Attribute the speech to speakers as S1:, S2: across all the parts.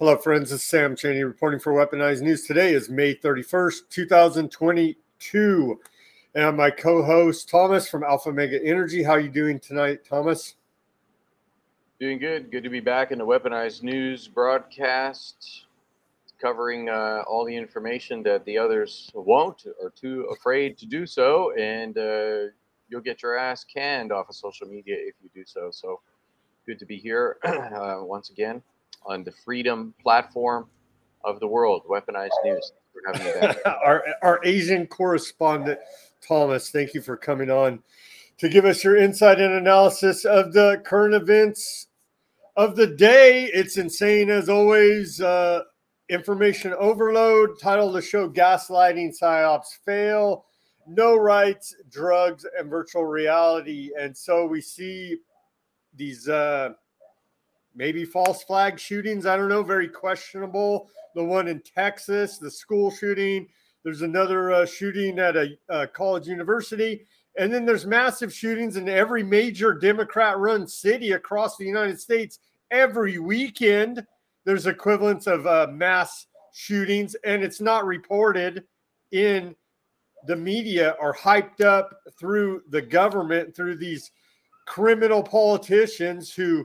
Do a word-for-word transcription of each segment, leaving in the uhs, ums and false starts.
S1: Hello, friends. This is Sam Cheney reporting for Weaponized News. Today is May thirty-first, twenty twenty-two. And my co-host, Thomas from Alpha Mega Energy. How are you doing tonight, Thomas?
S2: Doing good. Good to be back in the Weaponized News broadcast, covering uh, all the information that the others won't or too afraid to do so. And uh, you'll get your ass canned off of social media if you do so. So good to be here uh, once again on the freedom platform of the world, Weaponized News. For having me back.
S1: our, our Asian correspondent, Thomas, thank you for coming on to give us your insight and analysis of the current events of the day. It's insane as always. Uh, information overload. Title of the show, Gaslighting Psyops Fail. No rights, drugs, and virtual reality. And so we see these uh, maybe false flag shootings. I don't know. Very questionable. The one in Texas, the school shooting. There's another uh, shooting at a, a college university. And then there's massive shootings in every major Democrat-run city across the United States. Every weekend, there's equivalents of uh, mass shootings, and it's not reported in the media or hyped up through the government, through these criminal politicians who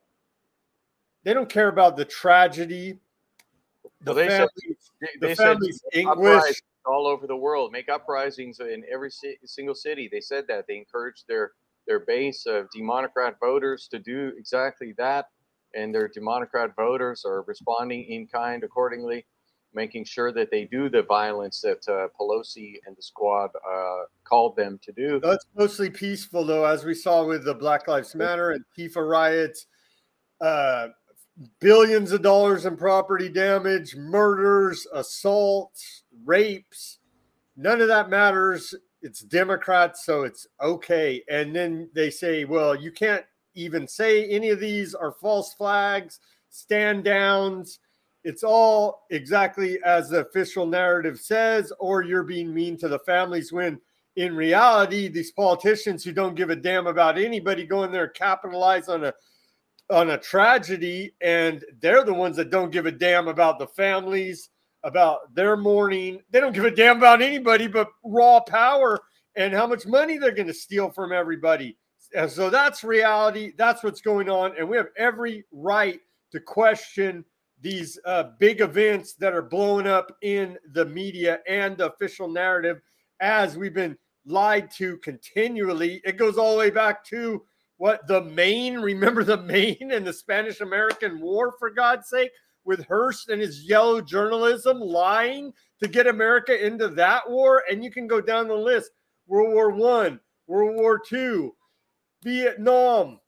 S1: they don't care about the tragedy, the
S2: well, they
S1: families,
S2: said,
S1: the
S2: they
S1: families
S2: said
S1: anguish.
S2: All over the world, make uprisings in every ci- single city. They said that. They encouraged their, their base of Democrat voters to do exactly that. And their Democrat voters are responding in kind accordingly, making sure that they do the violence that uh, Pelosi and the squad uh, called them to do.
S1: That's mostly peaceful, though, as we saw with the Black Lives Matter and Tifa riots. Uh, billions of dollars in property damage, murders, assaults, rapes. None of that matters. It's Democrats, so it's okay. And then they say, well, you can't even say any of these are false flags, stand downs. It's all exactly as the official narrative says, or you're being mean to the families, when in reality, these politicians who don't give a damn about anybody go in there and capitalize on a on a tragedy, and they're the ones that don't give a damn about the families, about their mourning. They don't give a damn about anybody but raw power and how much money they're going to steal from everybody. And so that's reality. That's what's going on. And we have every right to question these uh, big events that are blowing up in the media and the official narrative, as we've been lied to continually. It goes all the way back to what the Maine, remember the Maine and the Spanish-American War, for God's sake, with Hearst and his yellow journalism lying to get America into that war. And you can go down the list. World War One, World War Two, Vietnam,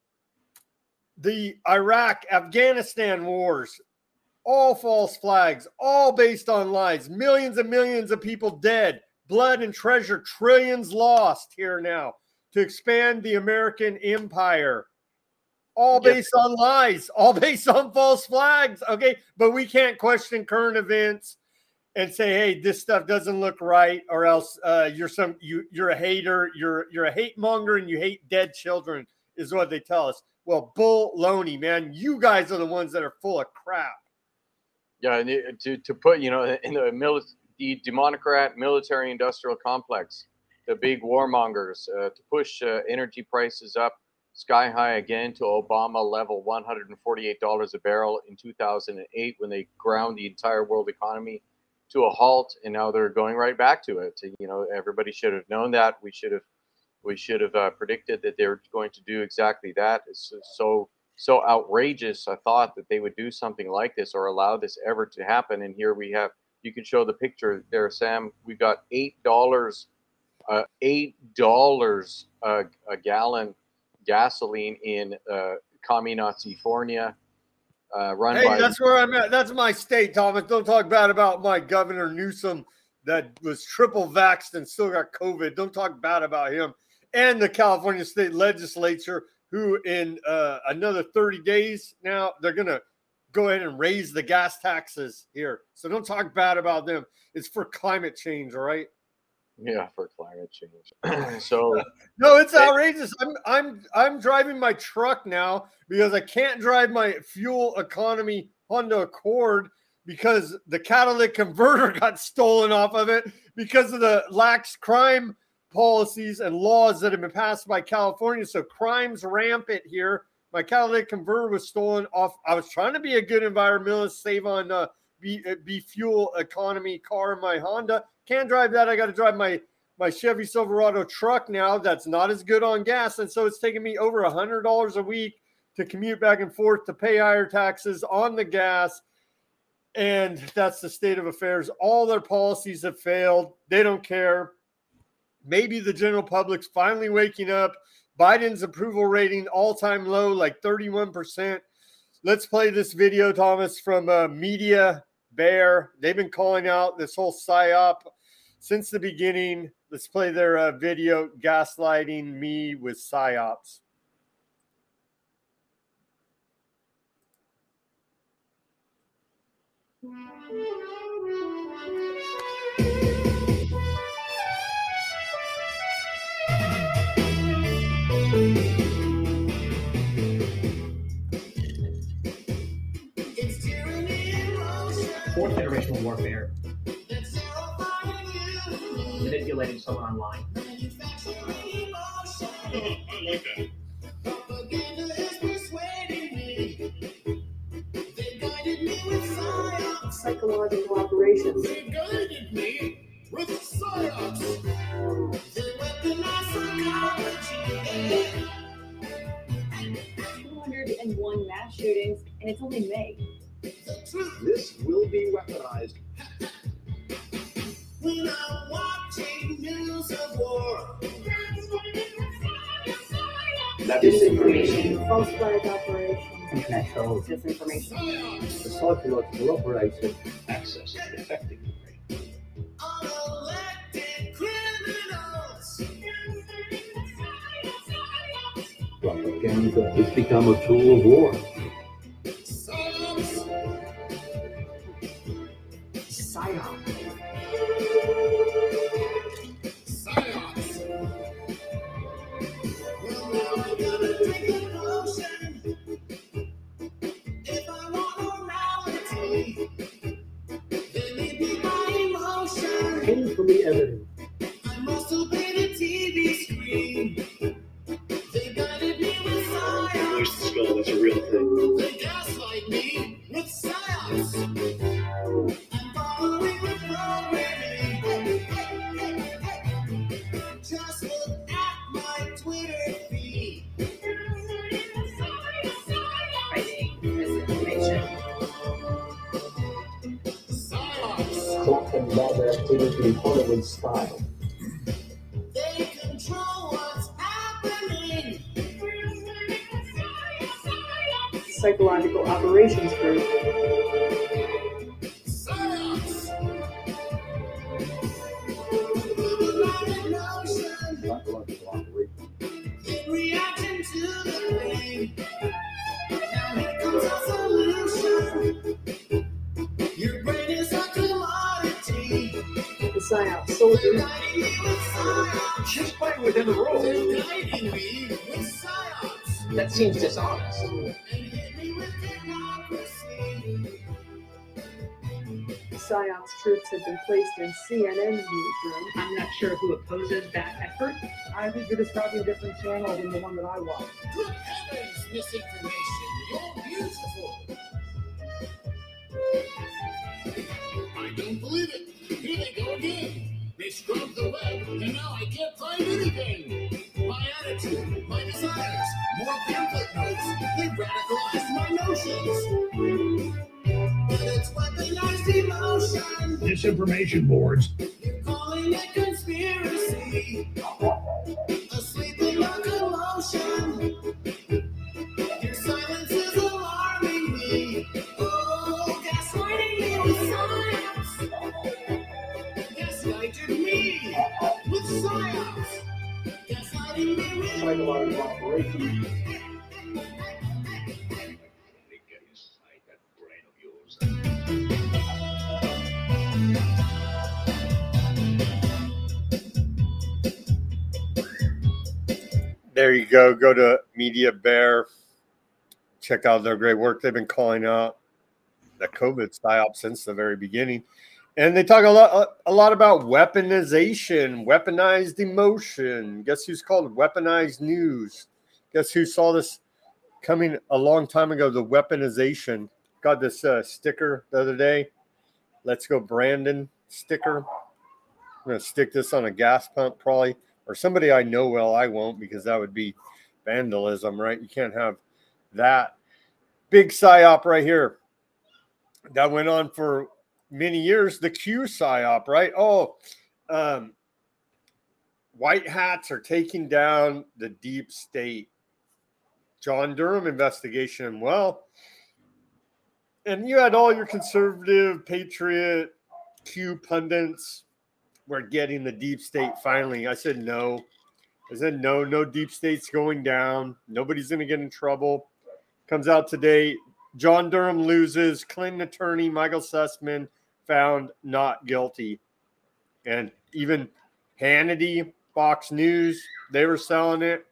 S1: the Iraq, Afghanistan wars, all false flags, all based on lies. Millions and millions of people dead, blood and treasure, trillions lost here now to expand the American empire. All based on lies, all based on false flags. Okay, but we can't question current events and say, "Hey, this stuff doesn't look right," or else uh, you're some you you're a hater, you're you're a hate monger, and you hate dead children, is what they tell us. Well, bull loney, man. You guys are the ones that are full of crap.
S2: Yeah, and it, to to put you know in the mili- the Democrat military-industrial complex, the big warmongers, uh, to push uh, energy prices up sky high again to Obama level one hundred forty-eight dollars a barrel in two thousand eight, when they ground the entire world economy to a halt, and now they're going right back to it. You know, everybody should have known that. We should have we should have uh, predicted that they were going to do exactly that. It's so so outrageous. I thought that they would do something like this or allow this ever to happen. And here we have. You can show the picture there, Sam. We got eight dollars, uh, eight dollars a, a gallon gasoline in uh, Commie-Nazi-Fornia, uh, run
S1: hey,
S2: by.
S1: That's where I'm at. That's my state, Thomas. Don't talk bad about my Governor Newsom that was triple vaxxed and still got COVID. Don't talk bad about him. And the California State Legislature, who in uh, another thirty days now, they're going to go ahead and raise the gas taxes here. So don't talk bad about them. It's for climate change, all right?
S2: Yeah, for climate change. So
S1: no, it's outrageous. I'm I'm I'm driving my truck now because I can't drive my fuel economy Honda Accord because the catalytic converter got stolen off of it because of the lax crime policies and laws that have been passed by California. So crime's rampant here. My catalytic converter was stolen off. I was trying to be a good environmentalist, save on uh, be, be fuel economy car in my Honda. Can't drive that. I got to drive my my Chevy Silverado truck now. That's not as good on gas, and so it's taking me over a hundred dollars a week to commute back and forth to pay higher taxes on the gas. And that's the state of affairs. All their policies have failed. They don't care. Maybe the general public's finally waking up. Biden's approval rating all-time low, like thirty-one percent. Let's play this video, Thomas, from uh, Media Bear. They've been calling out this whole psyop since the beginning. Let's play their uh, video, gaslighting me with psyops.
S3: Fourth generational warfare. Manipulating someone online.
S4: I like that.
S5: Psychological operations.
S4: They guided me with psyops. They weaponized psychology.
S5: two hundred one mass shootings, and it's only May.
S6: This will be weaponized.
S4: When I'm watching news of war.
S5: Disinformation. False flag operations.
S3: Internet trolls.
S5: Disinformation.
S4: Psyops.
S6: The psychological operation.
S3: Access to effective information.
S4: Unelected criminals.
S6: Propaganda has become a tool of war.
S4: Psyops.
S3: Psyop.
S4: Psyops. Well, now I gotta take a potion. If I want morality, then it be my emotion.
S6: Painfully evident.
S4: I must obey the T V screen. They guided me with psyops.
S6: Voice the skull, that's a real thing.
S4: They gaslight me with psyops. I'm following the programming. Just look at my Twitter feed.
S5: Fighting misinformation.
S4: Psyops.
S6: Clock and bad activity Hollywood style.
S4: They control what's happening.
S5: Psychological operations group.
S4: Psyops. Illuminati notion.
S6: Psychological operation.
S4: In reaction to the pain. Now here comes a solution. Your brain is a commodity.
S5: The psyop
S4: They're
S5: soldier.
S4: guiding me with psyops.
S3: She's playing within the rules.
S4: They're guiding me with psyops.
S3: That seems dishonest.
S4: And hit me with democracy.
S5: Psyops troops have been placed in C N N newsroom.
S7: I'm not sure who opposes that effort.
S8: I think you're just copying a different channel than the one that I watch.
S4: Good heavens, misinformation. You're beautiful. I don't believe it. Here they go again. They scrubbed the web, and now I can't find anything. My attitude, my desires, more pamphlet notes. They radicalized my notions. And it's weaponized emotion.
S8: Disinformation boards.
S4: You're calling it conspiracy. A sleeping locomotion. Your silence is alarming me. Oh, gaslighting me with psyops. Gaslighted me with psyops. Gaslighting me with
S6: Psychological operation.
S3: Get inside that brain of yours.
S1: There you go. Go to Media Bear. Check out their great work they've been calling out. the COVID psyop since the very beginning. And they talk a lot, a lot about weaponization, weaponized emotion. Guess who's called weaponized news? Guess who saw this coming a long time ago? The weaponization. Got this uh, sticker the other day. Let's go, Brandon sticker. I'm going to stick this on a gas pump probably. Or somebody I know well. I won't, because that would be vandalism, right? You can't have that. Big psyop right here. That went on for many years. The Q psyop, right? Oh, um, white hats are taking down the deep state. John Durham investigation. Well, and you had all your conservative, patriot, Q pundits were getting the deep state finally. I said no. I said no, no deep state's going down. Nobody's going to get in trouble. Comes out today. John Durham loses. Clinton attorney Michael Sussman found not guilty. And even Hannity, Fox News, they were selling it.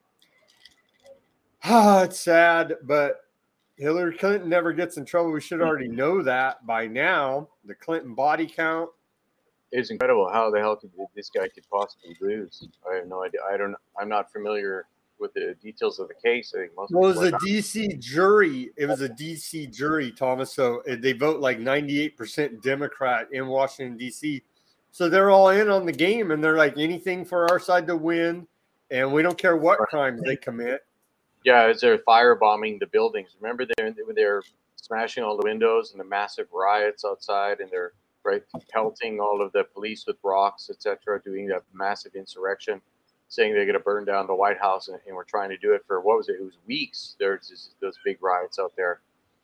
S1: Ah, it's sad, but Hillary Clinton never gets in trouble. We should already know that by now. The Clinton body count.
S2: It's incredible how the hell could this guy could possibly lose. I have no idea. I don't. I'm not familiar with the details of the case. I think most
S1: Well, it was
S2: people
S1: a D C jury. It was a D C jury, Thomas. So they vote like ninety-eight percent Democrat in Washington, D C. So they're all in on the game, and they're like, anything for our side to win, and we don't care what crimes they commit.
S2: Yeah, as they're firebombing the buildings. Remember, they're they're smashing all the windows and the massive riots outside, and they're right pelting all of the police with rocks, et cetera, doing that massive insurrection, saying they're going to burn down the White House, and, and we're trying to do it for, what was it? It was weeks. There's this, those big riots out there,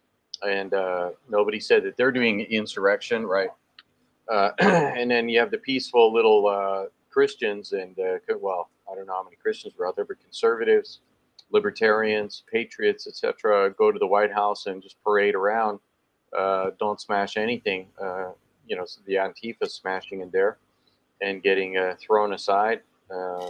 S2: and uh, nobody said that they're doing insurrection, right? Uh, and then you have the peaceful little uh, Christians, and uh, well, I don't know how many Christians were out there, but conservatives, libertarians, patriots, et cetera, go to the White House and just parade around. Uh, don't smash anything. Uh, you know, so the Antifa smashing in there and getting uh, thrown aside. Um,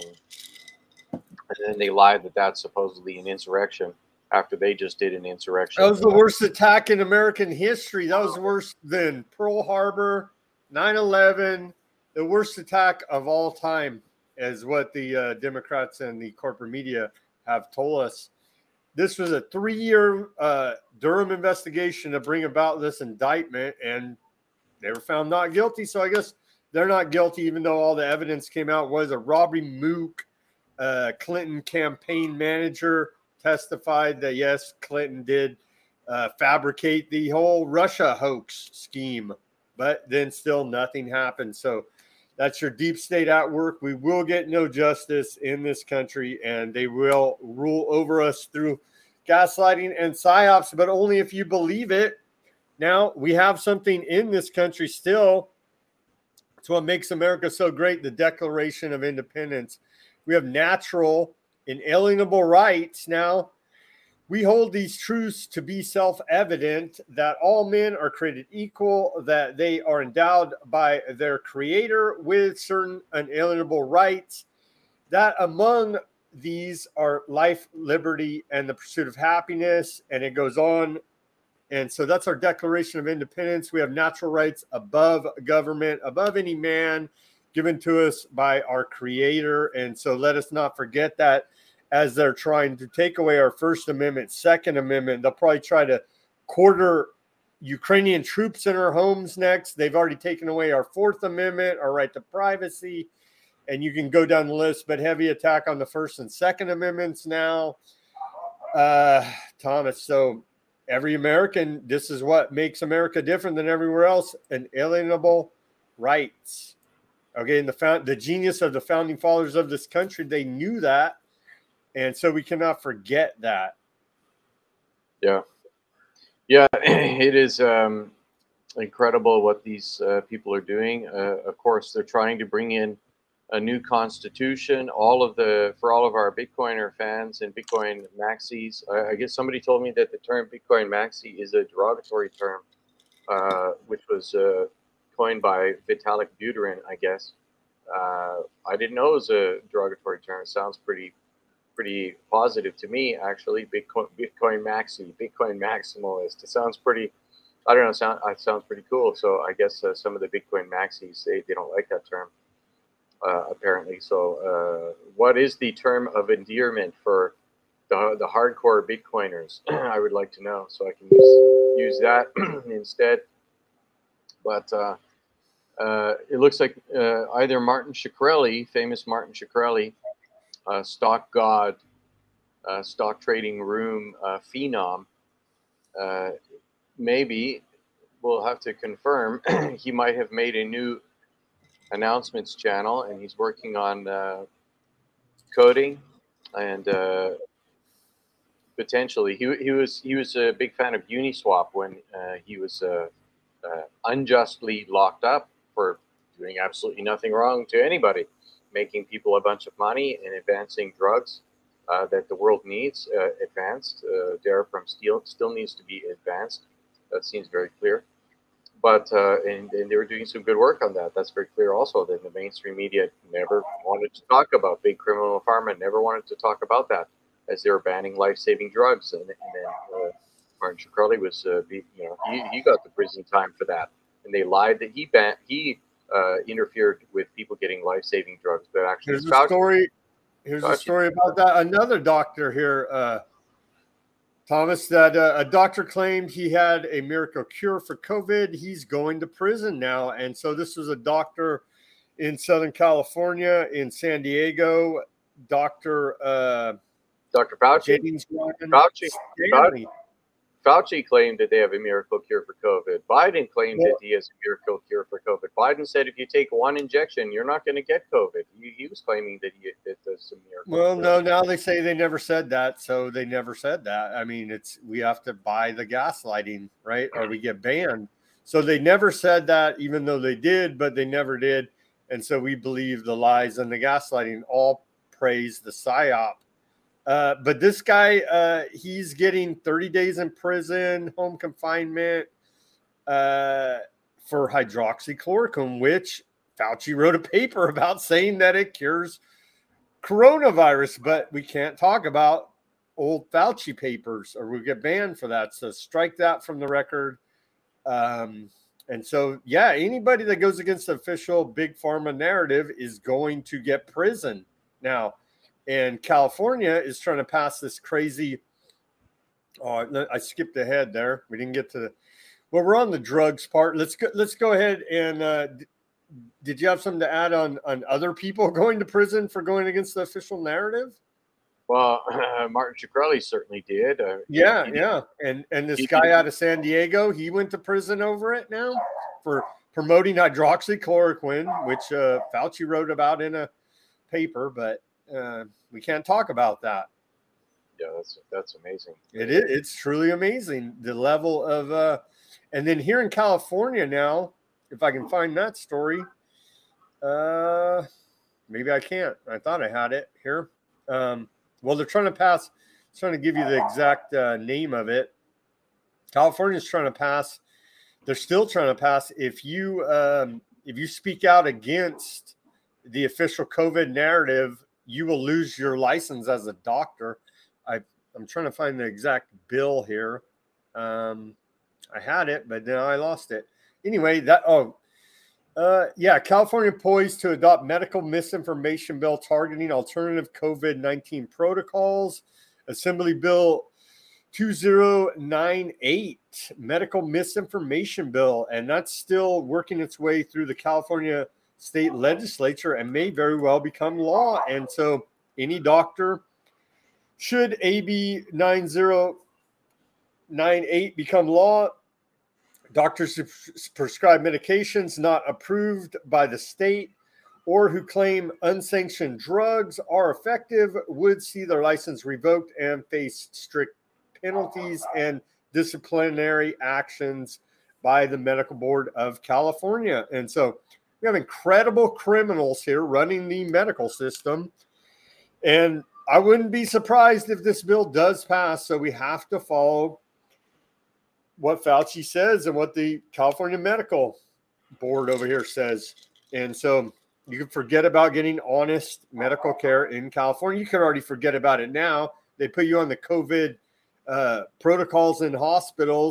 S2: and then they lied that that's supposedly an insurrection after they just did an insurrection.
S1: That was the worst attack in American history. That was worse than Pearl Harbor, nine eleven, the worst attack of all time, is what the uh, Democrats and the corporate media have told us. This was a three-year uh, Durham investigation to bring about this indictment, and they were found not guilty. So I guess they're not guilty, even though all the evidence came out. Was a Robbie Mook, uh, Clinton campaign manager, testified that, yes, Clinton did uh, fabricate the whole Russia hoax scheme, but then still nothing happened. So that's your deep state at work. We will get no justice in this country, and they will rule over us through gaslighting and psyops, but only if you believe it. Now, we have something in this country still. It's what makes America so great, the Declaration of Independence. We have natural, inalienable rights. Now, we hold these truths to be self-evident, that all men are created equal, that they are endowed by their creator with certain unalienable rights, that among these are life, liberty, and the pursuit of happiness, and it goes on. And so that's our Declaration of Independence. We have natural rights above government, above any man, given to us by our creator. And so let us not forget that as they're trying to take away our First Amendment, Second Amendment. They'll probably try to quarter Ukrainian troops in our homes next. They've already taken away our Fourth Amendment, our right to privacy, and you can go down the list, but heavy attack on the First and Second Amendments now. Uh, Thomas, so every American, this is what makes America different than everywhere else, inalienable rights. Okay, and the found, the genius of the founding fathers of this country, they knew that, and so we cannot forget that.
S2: Yeah. Yeah, it is um, incredible what these uh, people are doing. Uh, of course, they're trying to bring in a new constitution. All of the for all of our Bitcoiner fans and Bitcoin maxis. I, I guess somebody told me that the term Bitcoin maxi is a derogatory term, uh, which was uh, coined by Vitalik Buterin, I guess. Uh, I didn't know it was a derogatory term. It sounds pretty, pretty positive to me, actually. Bitcoin, Bitcoin maxi, Bitcoin maximalist. It sounds pretty, I don't know. Sound it sounds pretty cool. So I guess uh, some of the Bitcoin maxis they, they don't like that term, uh, apparently. So uh, what is the term of endearment for the the hardcore Bitcoiners? I would like to know, so I can use use that instead. But uh, uh, it looks like uh, either Martin Shkreli, famous Martin Shkreli, uh, stock god, uh, stock trading room uh, phenom. Uh, maybe we'll have to confirm. He might have made a new announcements channel, and he's working on uh, coding and uh, potentially he he was he was a big fan of Uniswap when uh, he was uh, uh, unjustly locked up for doing absolutely nothing wrong to anybody, making people a bunch of money and advancing drugs uh, that the world needs uh, advanced. Uh, Daraprim still still needs to be advanced. That seems very clear. But uh, and, and they were doing some good work on that. That's very clear also. That the mainstream media never wanted to talk about big criminal pharma, never wanted to talk about that as they were banning life-saving drugs. And, and then uh, Martin Shkreli was, uh, be, you know, he, he got the prison time for that. And they lied that he ban- he uh, interfered with people getting life-saving drugs. But actually,
S1: here's a story. Here's a story about that. Another doctor here. Uh, Thomas, that uh, a doctor claimed he had a miracle cure for COVID. He's going to prison now. And so this was a doctor in Southern California, in San Diego, Doctor Uh,
S2: Doctor Fauci.
S1: James Ryan
S2: Fauci.
S1: Stanley.
S2: Fauci claimed that they have a miracle cure for COVID. Biden claimed
S1: Well,
S2: that he has a miracle cure for COVID. Biden said if you take one injection, you're not going to get COVID. He, he was claiming that he that there's some miracle.
S1: Well,
S2: cure.
S1: no, now they say they never said that, so they never said that. I mean, it's we have to buy the gaslighting, right? Or we get banned. So they never said that, even though they did, but they never did. And so we believe the lies and the gaslighting. All praise the psyop. Uh, but this guy, uh, he's getting thirty days in prison, home confinement uh, for hydroxychloroquine, which Fauci wrote a paper about saying that it cures coronavirus. But we can't talk about old Fauci papers or we'll get banned for that. So strike that from the record. Um, and so, yeah, anybody that goes against the official big pharma narrative is going to get prison now. And California is trying to pass this crazy. Oh, I skipped ahead there. We didn't get to the. Well, we're on the drugs part. Let's go. Let's go ahead and. Uh, did you have something to add on on other people going to prison for going against the official narrative?
S2: Well, uh, Martin Shkreli certainly did. Uh,
S1: Yeah,
S2: he,
S1: yeah. And and this
S2: he-
S1: guy out of San Diego, he went to prison over it now for promoting hydroxychloroquine, which uh, Fauci wrote about in a paper, but. Uh, we can't talk about that.
S2: Yeah, that's that's amazing.
S1: It is. It's truly amazing the level of. Uh, and then here in California now, if I can find that story, uh, maybe I can't. I thought I had it here. Um, well, they're trying to pass. Trying to give you the exact uh, name of it. California's trying to pass. They're still trying to pass. If you um, if you speak out against the official COVID narrative, you will lose your license as a doctor. I, I'm trying to find the exact bill here. Um, I had it, but now I lost it. Anyway, that, oh, uh, yeah, California poised to adopt medical misinformation bill targeting alternative COVID nineteen protocols. Assembly Bill two thousand ninety-eight, medical misinformation bill, and that's still working its way through the California state legislature and may very well become law. And so any doctor, should A B nine thousand ninety-eight become law, doctors who prescribe medications not approved by the state or who claim unsanctioned drugs are effective would see their license revoked and face strict penalties and disciplinary actions by the Medical Board of California. And so we have incredible criminals here running the medical system. And I wouldn't be surprised if this bill does pass. So we have to follow what Fauci says and what the California Medical Board over here says. And so you can forget about getting honest medical care in California. You can already forget about it now. They put you on the COVID uh, protocols in hospitals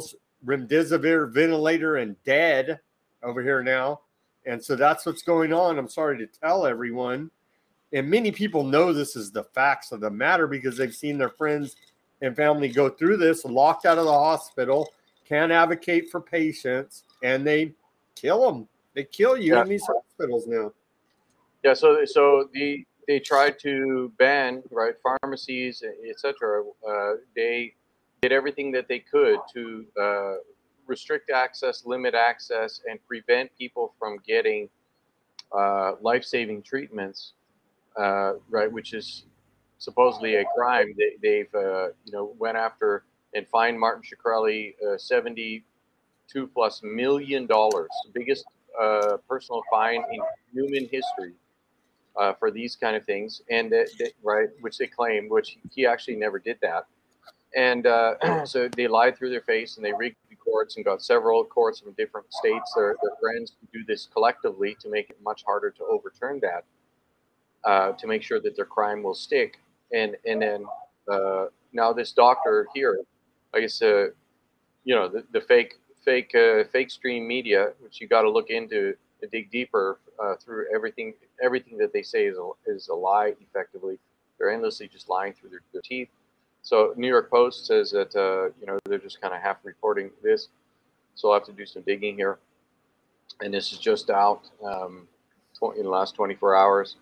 S1: remdesivir ventilator and dead over here now. And so that's what's going on. I'm sorry to tell everyone. And many people know this is the facts of the matter because they've seen their friends and family go through this, locked out of the hospital, can't advocate for patients, and they kill them. They kill you
S2: Yeah.
S1: in these hospitals now.
S2: Yeah, so so the they tried to ban, right, pharmacies, et cetera. Uh, they did everything that they could to uh, restrict access, limit access, and prevent people from getting uh, life-saving treatments, uh, right, which is supposedly a crime. They, they've, uh, you know, went after and fined Martin Shkreli uh, seventy-two plus million dollars, the biggest uh, personal fine in human history. Uh, for these kind of things, and that, that, right, which they claim, which he actually never did that, and uh, so they lied through their face, and they rigged the courts and got several courts from different states, their, their friends, to do this collectively to make it much harder to overturn that, uh, to make sure that their crime will stick, and and then uh, now this doctor here, I guess, uh, you know, the, the fake fake uh, fake stream media, which you got to look into. To dig deeper uh, through everything, everything that they say is a, is a lie. Effectively, they're endlessly just lying through their, their teeth. So, New York Post says that uh, you know they're just kind of half reporting this. So I'll have to do some digging here. And this is just out um, in the last twenty-four hours.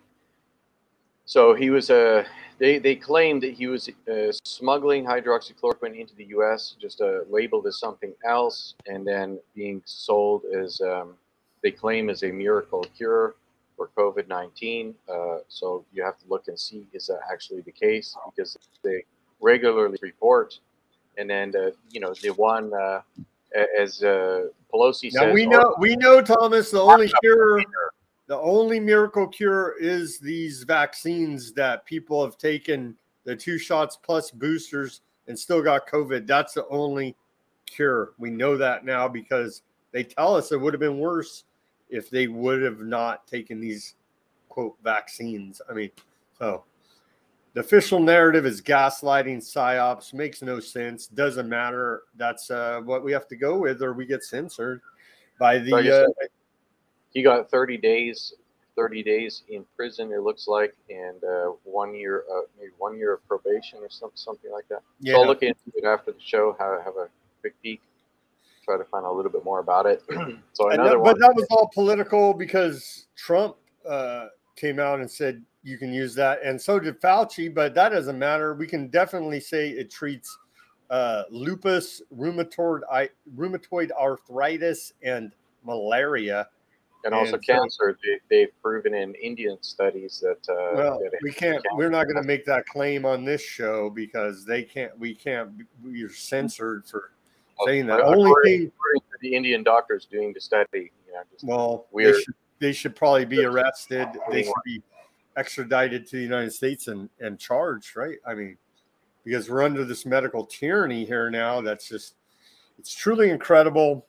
S2: So he was uh, they they claimed that he was uh, smuggling hydroxychloroquine into the U S, just uh, labeled as something else, and then being sold as um, they claim is a miracle cure for COVID nineteen. Uh, so you have to look and see, is that actually the case? Because they regularly report. And then, uh, you know, the one, uh, as uh, Pelosi
S1: Now
S2: says.
S1: we know, we know, Thomas, the only cure, the only miracle cure is these vaccines that people have taken, the two shots plus boosters, and still got COVID. That's the only cure. We know that now because they tell us it would have been worse if they would have not taken these, quote, vaccines. I mean, so the official narrative is gaslighting, psyops, makes no sense, doesn't matter. That's uh, what we have to go with, or we get censored by the.
S2: Like I
S1: uh,
S2: said, he got thirty days, thirty days in prison, it looks like, and uh, one year, uh, maybe one year of probation or something, something like that.
S1: Yeah.
S2: So I'll look into it after the show, have, have a quick peek. Try to find out a little bit more about it. So
S1: And
S2: another
S1: that,
S2: one.
S1: but that was all political because Trump uh, came out and said you can use that, and so did Fauci. But that doesn't matter. We can definitely say it treats uh, lupus, rheumatoid rheumatoid arthritis, and malaria,
S2: and also
S1: and so-
S2: cancer. They, they've proven in Indian studies that. Uh,
S1: Well,
S2: that it-
S1: we can't.
S2: cancer-
S1: We're not going to make that claim on this show because they can't. We can't. We're censored for saying that.
S2: According-
S1: Only thing.
S2: according to the Indian doctors doing the study, you know, just
S1: Well, they
S2: weird.
S1: should, they should probably be arrested. They should be extradited to the United States and, and charged, right? I mean, because we're under this medical tyranny here now. That's just, it's truly incredible.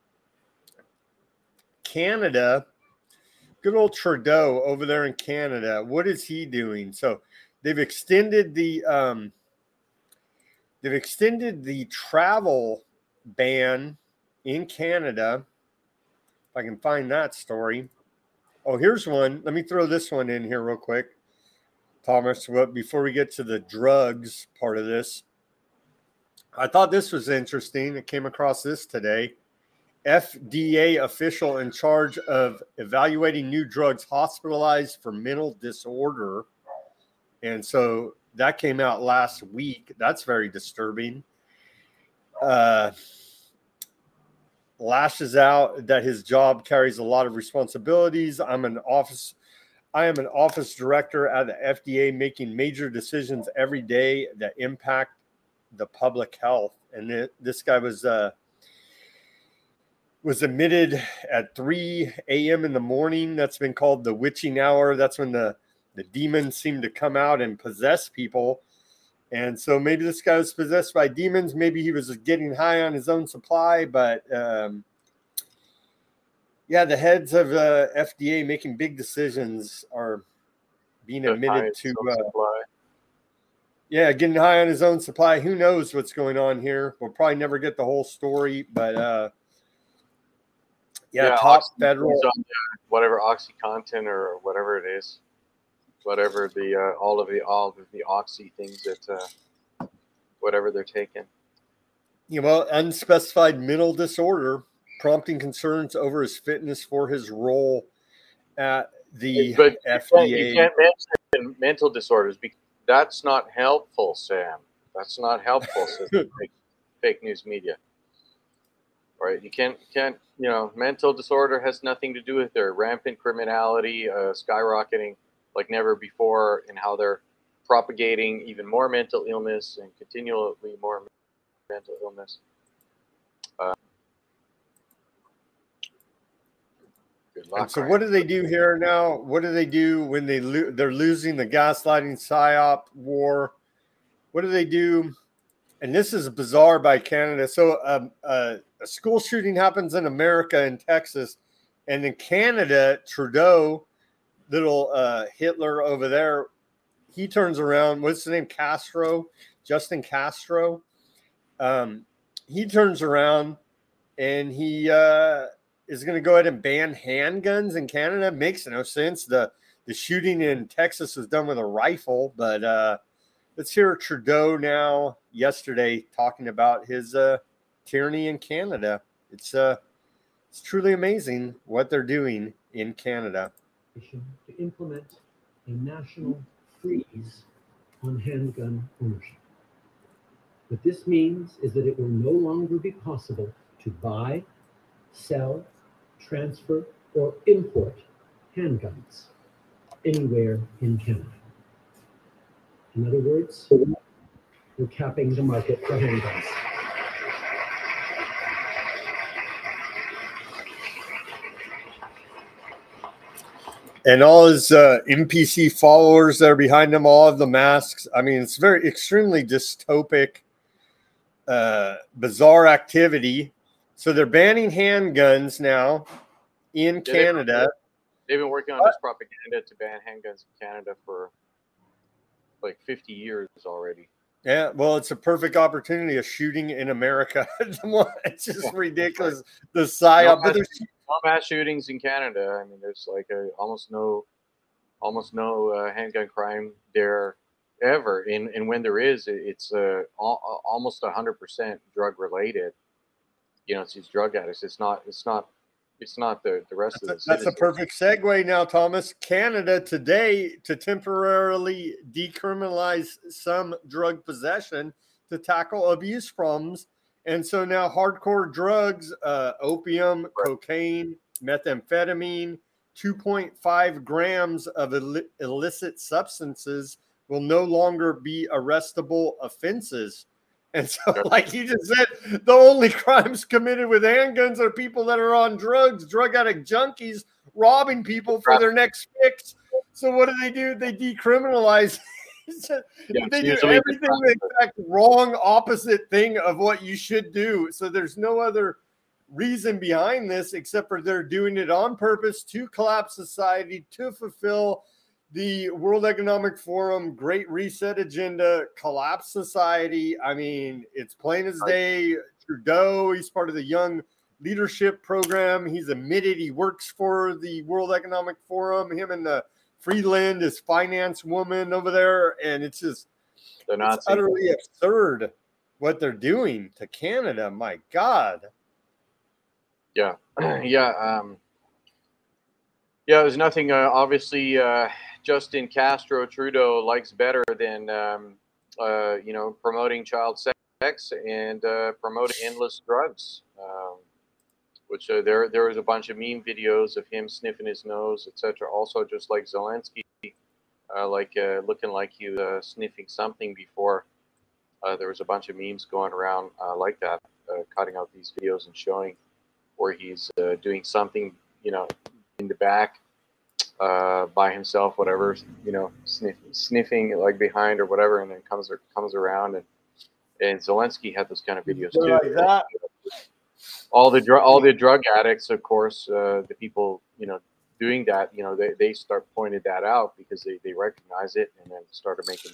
S1: Canada, good old Trudeau over there in Canada. What is he doing? So they've extended the, um, they've extended the travel ban in Canada. If I can find that story. Oh, here's one. Let me throw this one in here real quick, Thomas. But before we get to the drugs part of this, I thought this was interesting. I came across this today. F D A official in charge of evaluating new drugs hospitalized for mental disorder. And so that came out last week. That's very disturbing. Uh, lashes out that his job carries a lot of responsibilities. I'm an office, I am an office director at the F D A, making major decisions every day that impact the public health. And it, this guy was uh, was admitted at three a.m. in the morning. That's been called the witching hour. That's when the the demons seem to come out and possess people. And so maybe this guy was possessed by demons. Maybe he was getting high on his own supply. But um, yeah, the heads of uh, F D A making big decisions are being
S2: The
S1: admitted
S2: highest
S1: to.
S2: of
S1: Uh,
S2: supply.
S1: Yeah, getting high on his own supply. Who knows what's going on here? We'll probably never get the whole story, but uh, yeah,
S2: Yeah,
S1: top
S2: Oxy-
S1: federal.
S2: he's on, uh, whatever OxyContin or whatever it is, whatever the uh, all of the all of the oxy things that uh, whatever they're taking.
S1: You know, unspecified mental disorder, prompting concerns over his fitness for his role at the
S2: But
S1: F
S2: you
S1: D
S2: can't,
S1: A.
S2: you can't mention mental disorders because that's not helpful, Sam. That's not helpful, says the fake, fake news media. Right? You can't, can't, you know, mental disorder has nothing to do with their rampant criminality, uh, skyrocketing like never before, and how they're propagating even more mental illness and continually more mental illness. Uh, good luck.
S1: And so,
S2: right?
S1: what do they do here now? What do they do when they lo- they're losing the gaslighting psyop war? What do they do? And this is bizarre by Canada. So, um, uh, a school shooting happens in America, in Texas, and in Canada, Trudeau, little uh, Hitler over there, he turns around. What's his name? Castro, Justin Castro. Um, he turns around and he uh, is going to go ahead and ban handguns in Canada. Makes no sense. The the shooting in Texas was done with a rifle, but uh, let's hear Trudeau now. Yesterday, talking about his uh, tyranny in Canada. It's uh, it's truly amazing what they're doing in Canada.
S9: To implement a national freeze on handgun ownership. What this means is that it will no longer be possible to buy, sell, transfer, or import handguns anywhere in Canada. In other words, we're capping the market for handguns.
S1: And all his uh, N P C followers that are behind him, all of the masks. I mean, it's very extremely dystopic, uh, bizarre activity. So they're banning handguns now in
S2: Yeah,
S1: Canada.
S2: They've been working on this propaganda to ban handguns in Canada for like fifty years already.
S1: Yeah, well, it's a perfect opportunity. A shooting in America. It's just
S2: Yeah,
S1: ridiculous.
S2: right.
S1: The psyop.
S2: No
S1: But
S2: mass,
S1: there's
S2: no mass shootings in Canada. I mean, there's like a, almost no, almost no uh, handgun crime there ever. And and when there is, it, it's uh, al- almost a hundred percent drug related. You know, it's these drug addicts. It's not. It's not. It's not the the rest
S1: That's
S2: of
S1: a,
S2: the
S1: that's a
S2: citizens.
S1: perfect segue now, Thomas. Canada today to temporarily decriminalize some drug possession to tackle abuse problems. And so now hardcore drugs, uh, opium,
S2: Right.
S1: cocaine, methamphetamine, two point five grams of illi- illicit substances will no longer be arrestable offenses. And so,
S2: Sure.
S1: like you just said, the only crimes committed with handguns are people that are on drugs, drug addict junkies, robbing people for their next fix. So what do they do? They decriminalize.
S2: Yeah,
S1: They
S2: it's
S1: do
S2: usually the
S1: everything the exact wrong opposite thing of what you should do. So there's no other reason behind this except for they're doing it on purpose to collapse society, to fulfill the World Economic Forum Great Reset agenda, collapse society. I mean, it's plain as day. Trudeau, he's part of the Young Leadership Program. He's admitted he works for the World Economic Forum. Him and the Freeland, his finance woman over there. And it's just
S2: They're not
S1: it's utterly absurd what they're doing to Canada. My God.
S2: Yeah, yeah, um, yeah. There's nothing. Uh, obviously, uh, Justin Castro Trudeau likes better than um, uh, you know promoting child sex and uh, promoting endless drugs. Um, which uh, there there was a bunch of meme videos of him sniffing his nose, et cetera. Also, just like Zelensky, uh, like uh, looking like he was uh, sniffing something before. Uh, there was a bunch of memes going around uh, like that, uh, cutting out these videos and showing where he's uh, doing something, you know, in the back uh, by himself, whatever, you know, sniff, sniffing like behind or whatever, and then comes comes around and and Zelensky had those kind of videos too.
S1: Like that.
S2: All the dr- all the drug addicts, of course, uh, the people, you know, doing that, you know, they, they start pointed that out because they, they recognize it and then started making the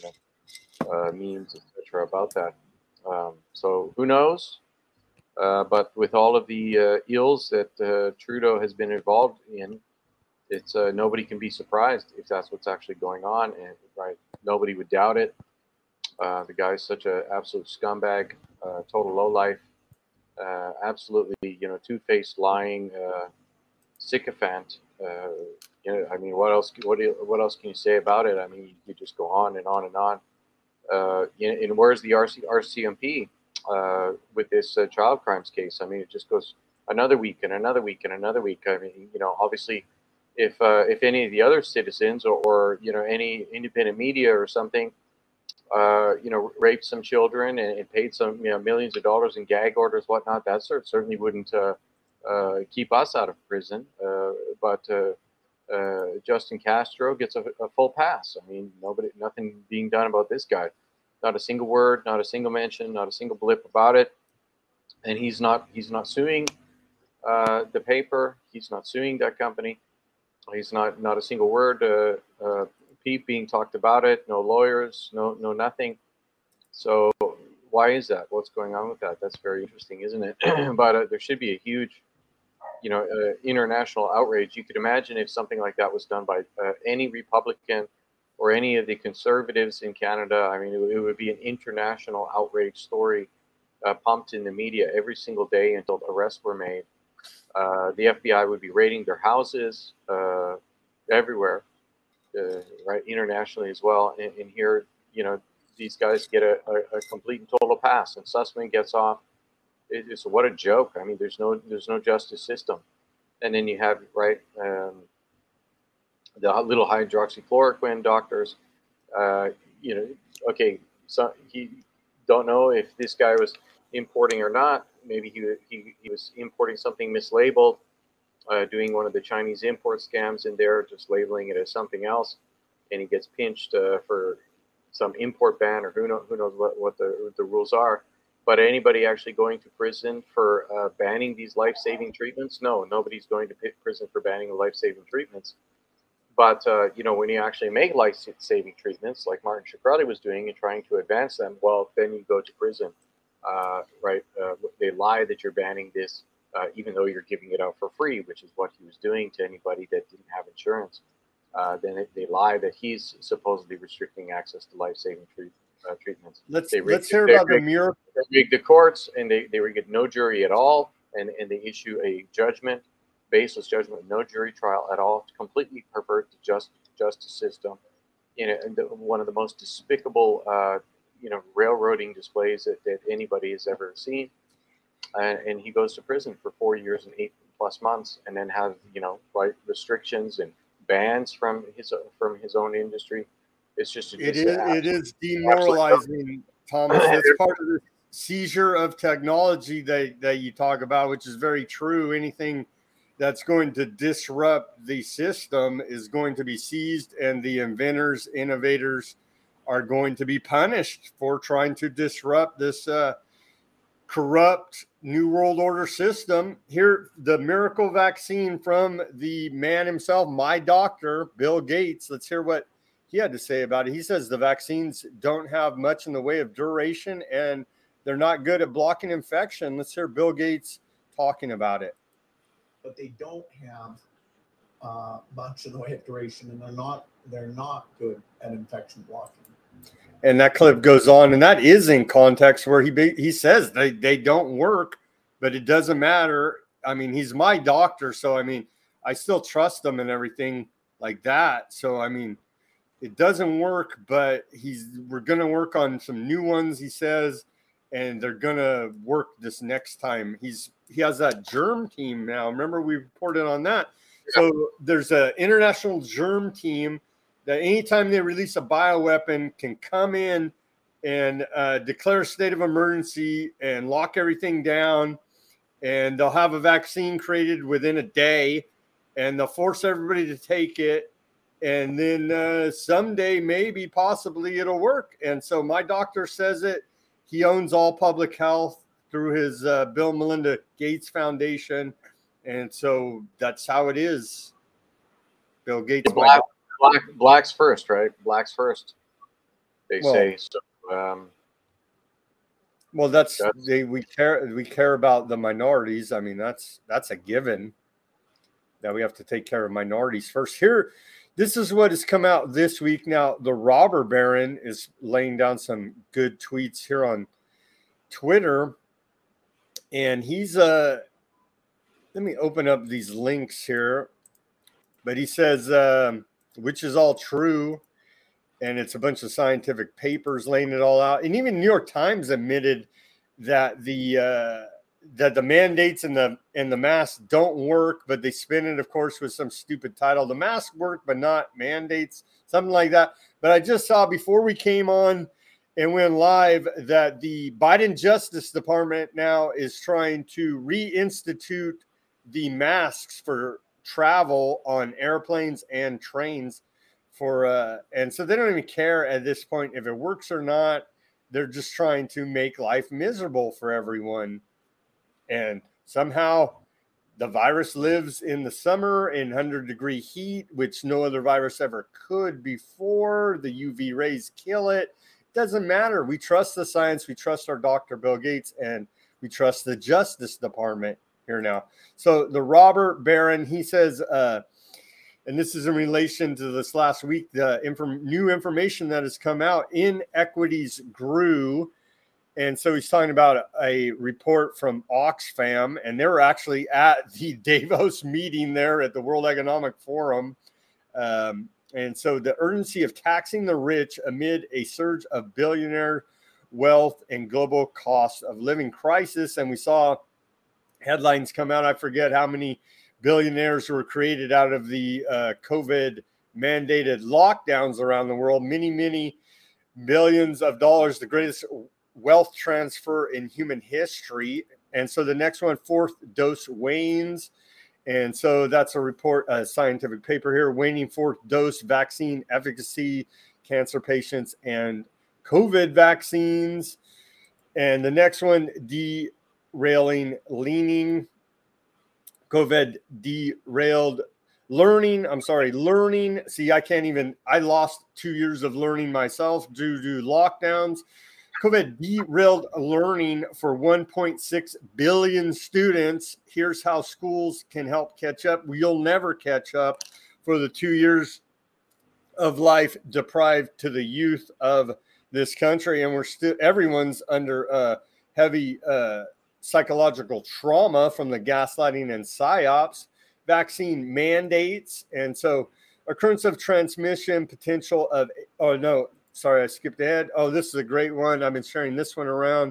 S2: uh, memes, et cetera, about that. Um, so who knows? Uh, but with all of the uh, ills that uh, Trudeau has been involved in, it's uh, nobody can be surprised if that's what's actually going on, and right, nobody would doubt it. Uh, the guy's such an absolute scumbag, uh, total lowlife, uh, absolutely, you know, two-faced, lying uh, sycophant. Uh, you know, I mean, what else? What do you, what else can you say about it? I mean, you just go on and on and on. Uh, you know, and where's the R C, R C M P uh, with this uh, child crimes case? I mean, it just goes another week and another week and another week. I mean, you know, obviously, if uh, if any of the other citizens or, or you know any independent media or something, uh, you know, raped some children and, and paid some you know millions of dollars in gag orders, whatnot, that sort certainly wouldn't uh, uh, keep us out of prison. Uh, but uh, uh, Justin Castro gets a, a full pass. I mean, nobody, nothing being done about this guy. Not a single word, not a single mention, not a single blip about it. And he's not he's not suing uh, the paper. He's not suing that company. He's not not a single word. Uh, uh, Pete being talked about it. No lawyers. No no nothing. So why is that? What's going on with that? That's very interesting, isn't it? But uh, there should be a huge, you know, uh, international outrage. You could imagine if something like that was done by uh, any Republican or any of the conservatives in Canada. I mean, it, it would be an international outrage story uh, pumped in the media every single day until arrests were made. Uh, the F B I would be raiding their houses uh, everywhere, uh, right, internationally as well. And, and here, you know, these guys get a, a, a complete and total pass, and Sussman gets off. It, it's what a joke. I mean, there's no there's no justice system. And then you have right um, the little hydroxychloroquine doctors. Uh, you know, okay, so he don't know if this guy was importing or not. Maybe he he, he was importing something mislabeled, uh, doing one of the Chinese import scams in there, just labeling it as something else, and he gets pinched uh, for some import ban, or who knows who knows what, what the the rules are. But anybody actually going to prison for uh, banning these life-saving treatments? No, nobody's going to prison for banning life-saving treatments. But uh, you know, when you actually make life-saving treatments, like Martin Shkreli was doing and trying to advance them, well, then you go to prison. Uh, right? Uh, they lie that you're banning this, uh, even though you're giving it out for free, which is what he was doing to anybody that didn't have insurance. Uh, then it, they lie that he's supposedly restricting access to life-saving treat, uh, treatments.
S1: Let's
S2: they
S1: let's hear about the miracle.
S2: They rig the courts, and they they get no jury at all, and and they issue a judgment, baseless judgment, no jury trial at all, to completely pervert the just justice system. You know, and the, one of the most despicable. Uh, you know, railroading displays that, that anybody has ever seen. And, and he goes to prison for four years and eight plus months, and then has, you know, right, restrictions and bans from his from his own industry. It's just a,
S1: it is it is demoralizing, Thomas. That's part of the seizure of technology that, that you talk about, which is very true. Anything that's going to disrupt the system is going to be seized, and the inventors, innovators are going to be punished for trying to disrupt this uh, corrupt New World Order system. Here, the miracle vaccine from the man himself, my doctor, Bill Gates. Let's hear what he had to say about it. He says the vaccines don't have much in the way of duration, and they're not good at blocking infection. Let's hear Bill Gates talking about it.
S10: But they don't have uh, much in the way of duration, and they're not they're not good at infection blocking.
S1: And that clip goes on, and that is in context where he he says they, they don't work, but it doesn't matter. I mean, he's my doctor, so I mean, I still trust him and everything like that. So I mean, it doesn't work, but he's we're gonna work on some new ones, he says, and they're gonna work this next time. He's he has that germ team now. Remember, we reported on that. So there's an international germ team that anytime they release a bioweapon can come in and uh, declare a state of emergency and lock everything down, and they'll have a vaccine created within a day, and they'll force everybody to take it, and then uh, someday, maybe, possibly, it'll work. And so my doctor says it. He owns all public health through his uh, Bill and Melinda Gates Foundation, and so that's how it is. Bill Gates.
S2: Black, black, blacks first, right? Blacks first. they
S1: Well-
S2: say. So, um,
S1: Well, that's,
S2: That's-
S1: they we care we care about the minorities. I mean, that's that's a given that we have to take care of minorities first. Here, this is what has come out this week. Now, the robber baron is laying down some good tweets here on Twitter, and he's uh let me open up these links here. But he says, um, which is all true, and it's a bunch of scientific papers laying it all out. And even New York Times admitted that the uh, that the mandates and the and the masks don't work, but they spin it, of course, with some stupid title. The masks work, but not mandates, something like that. But I just saw before we came on and went live that the Biden Justice Department now is trying to reinstitute the masks for travel on airplanes and trains for uh and so they don't even care at this point if it works or not. They're just trying to make life miserable for everyone, and somehow the virus lives in the summer in one hundred degree heat, which no other virus ever could before. The U V rays kill it. Doesn't matter. We trust the science. We trust our Doctor Bill Gates, and we trust the Justice Department here now. So the Robert Barron, he says, uh, and this is in relation to this last week, the inform- new information that has come out, inequities grew. And so he's talking about a report from Oxfam, and they were actually at the Davos meeting there at the World Economic Forum. Um, and so the urgency of taxing the rich amid a surge of billionaire wealth and global cost of living crisis. And we saw headlines come out. I forget how many billionaires were created out of the uh, COVID mandated lockdowns around the world. Many, many billions of dollars, the greatest wealth transfer in human history. And so the next one, fourth dose wanes. And so that's a report, a scientific paper here, waning fourth dose vaccine efficacy, cancer patients and COVID vaccines. And the next one, derailing, leaning, COVID derailed learning. I'm sorry, learning. See, I can't even, I lost two years of learning myself due to lockdowns. COVID derailed learning for one point six billion students. Here's how schools can help catch up. We'll never catch up for the two years of life deprived to the youth of this country. And we're still, everyone's under uh, heavy uh, psychological trauma from the gaslighting and psyops, vaccine mandates. And so occurrence of transmission, potential of, oh no, sorry, I skipped ahead. Oh, this is a great one. I've been sharing this one around.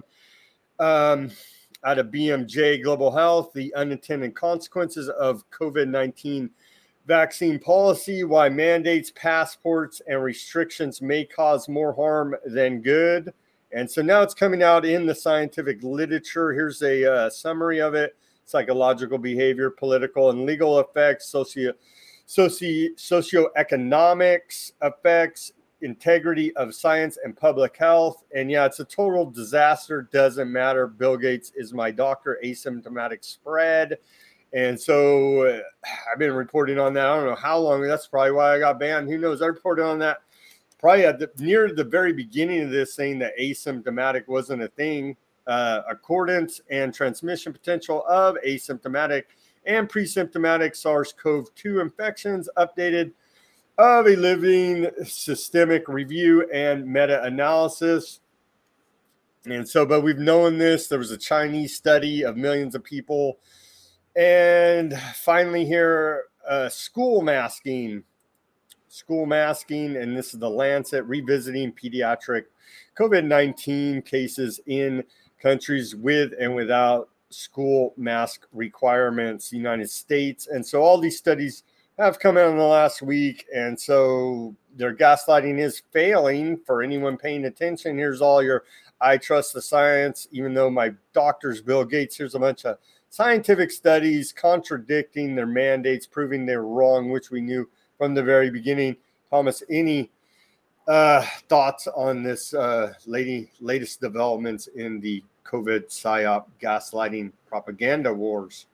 S1: Um, out of B M J Global Health, the unintended consequences of COVID nineteen vaccine policy, why mandates, passports, and restrictions may cause more harm than good. And so now it's coming out in the scientific literature. Here's a uh, summary of it. Psychological behavior, political and legal effects, socio, socio, socioeconomics effects, integrity of science and public health. And yeah, it's a total disaster. Doesn't matter. Bill Gates is my doctor. Asymptomatic spread. And so uh, I've been reporting on that. I don't know how long. That's probably why I got banned. Who knows? I reported on that probably at the, near the very beginning of this, saying that asymptomatic wasn't a thing. Uh, accordance and transmission potential of asymptomatic and pre-symptomatic SARS-C o V two infections, updated of a living systemic review and meta-analysis. And so, but we've known this. There was a Chinese study of millions of people. And finally here, uh, school masking. School masking, and this is the Lancet, revisiting pediatric COVID nineteen cases in countries with and without school mask requirements, United States. And so all these studies have come out in the last week. And so their gaslighting is failing for anyone paying attention. Here's all your, I trust the science, even though my doctor's Bill Gates. Here's a bunch of scientific studies contradicting their mandates, proving they're wrong, which we knew from the very beginning. Thomas, any uh, thoughts on this uh, lady, latest developments in the COVID psyop gaslighting propaganda wars?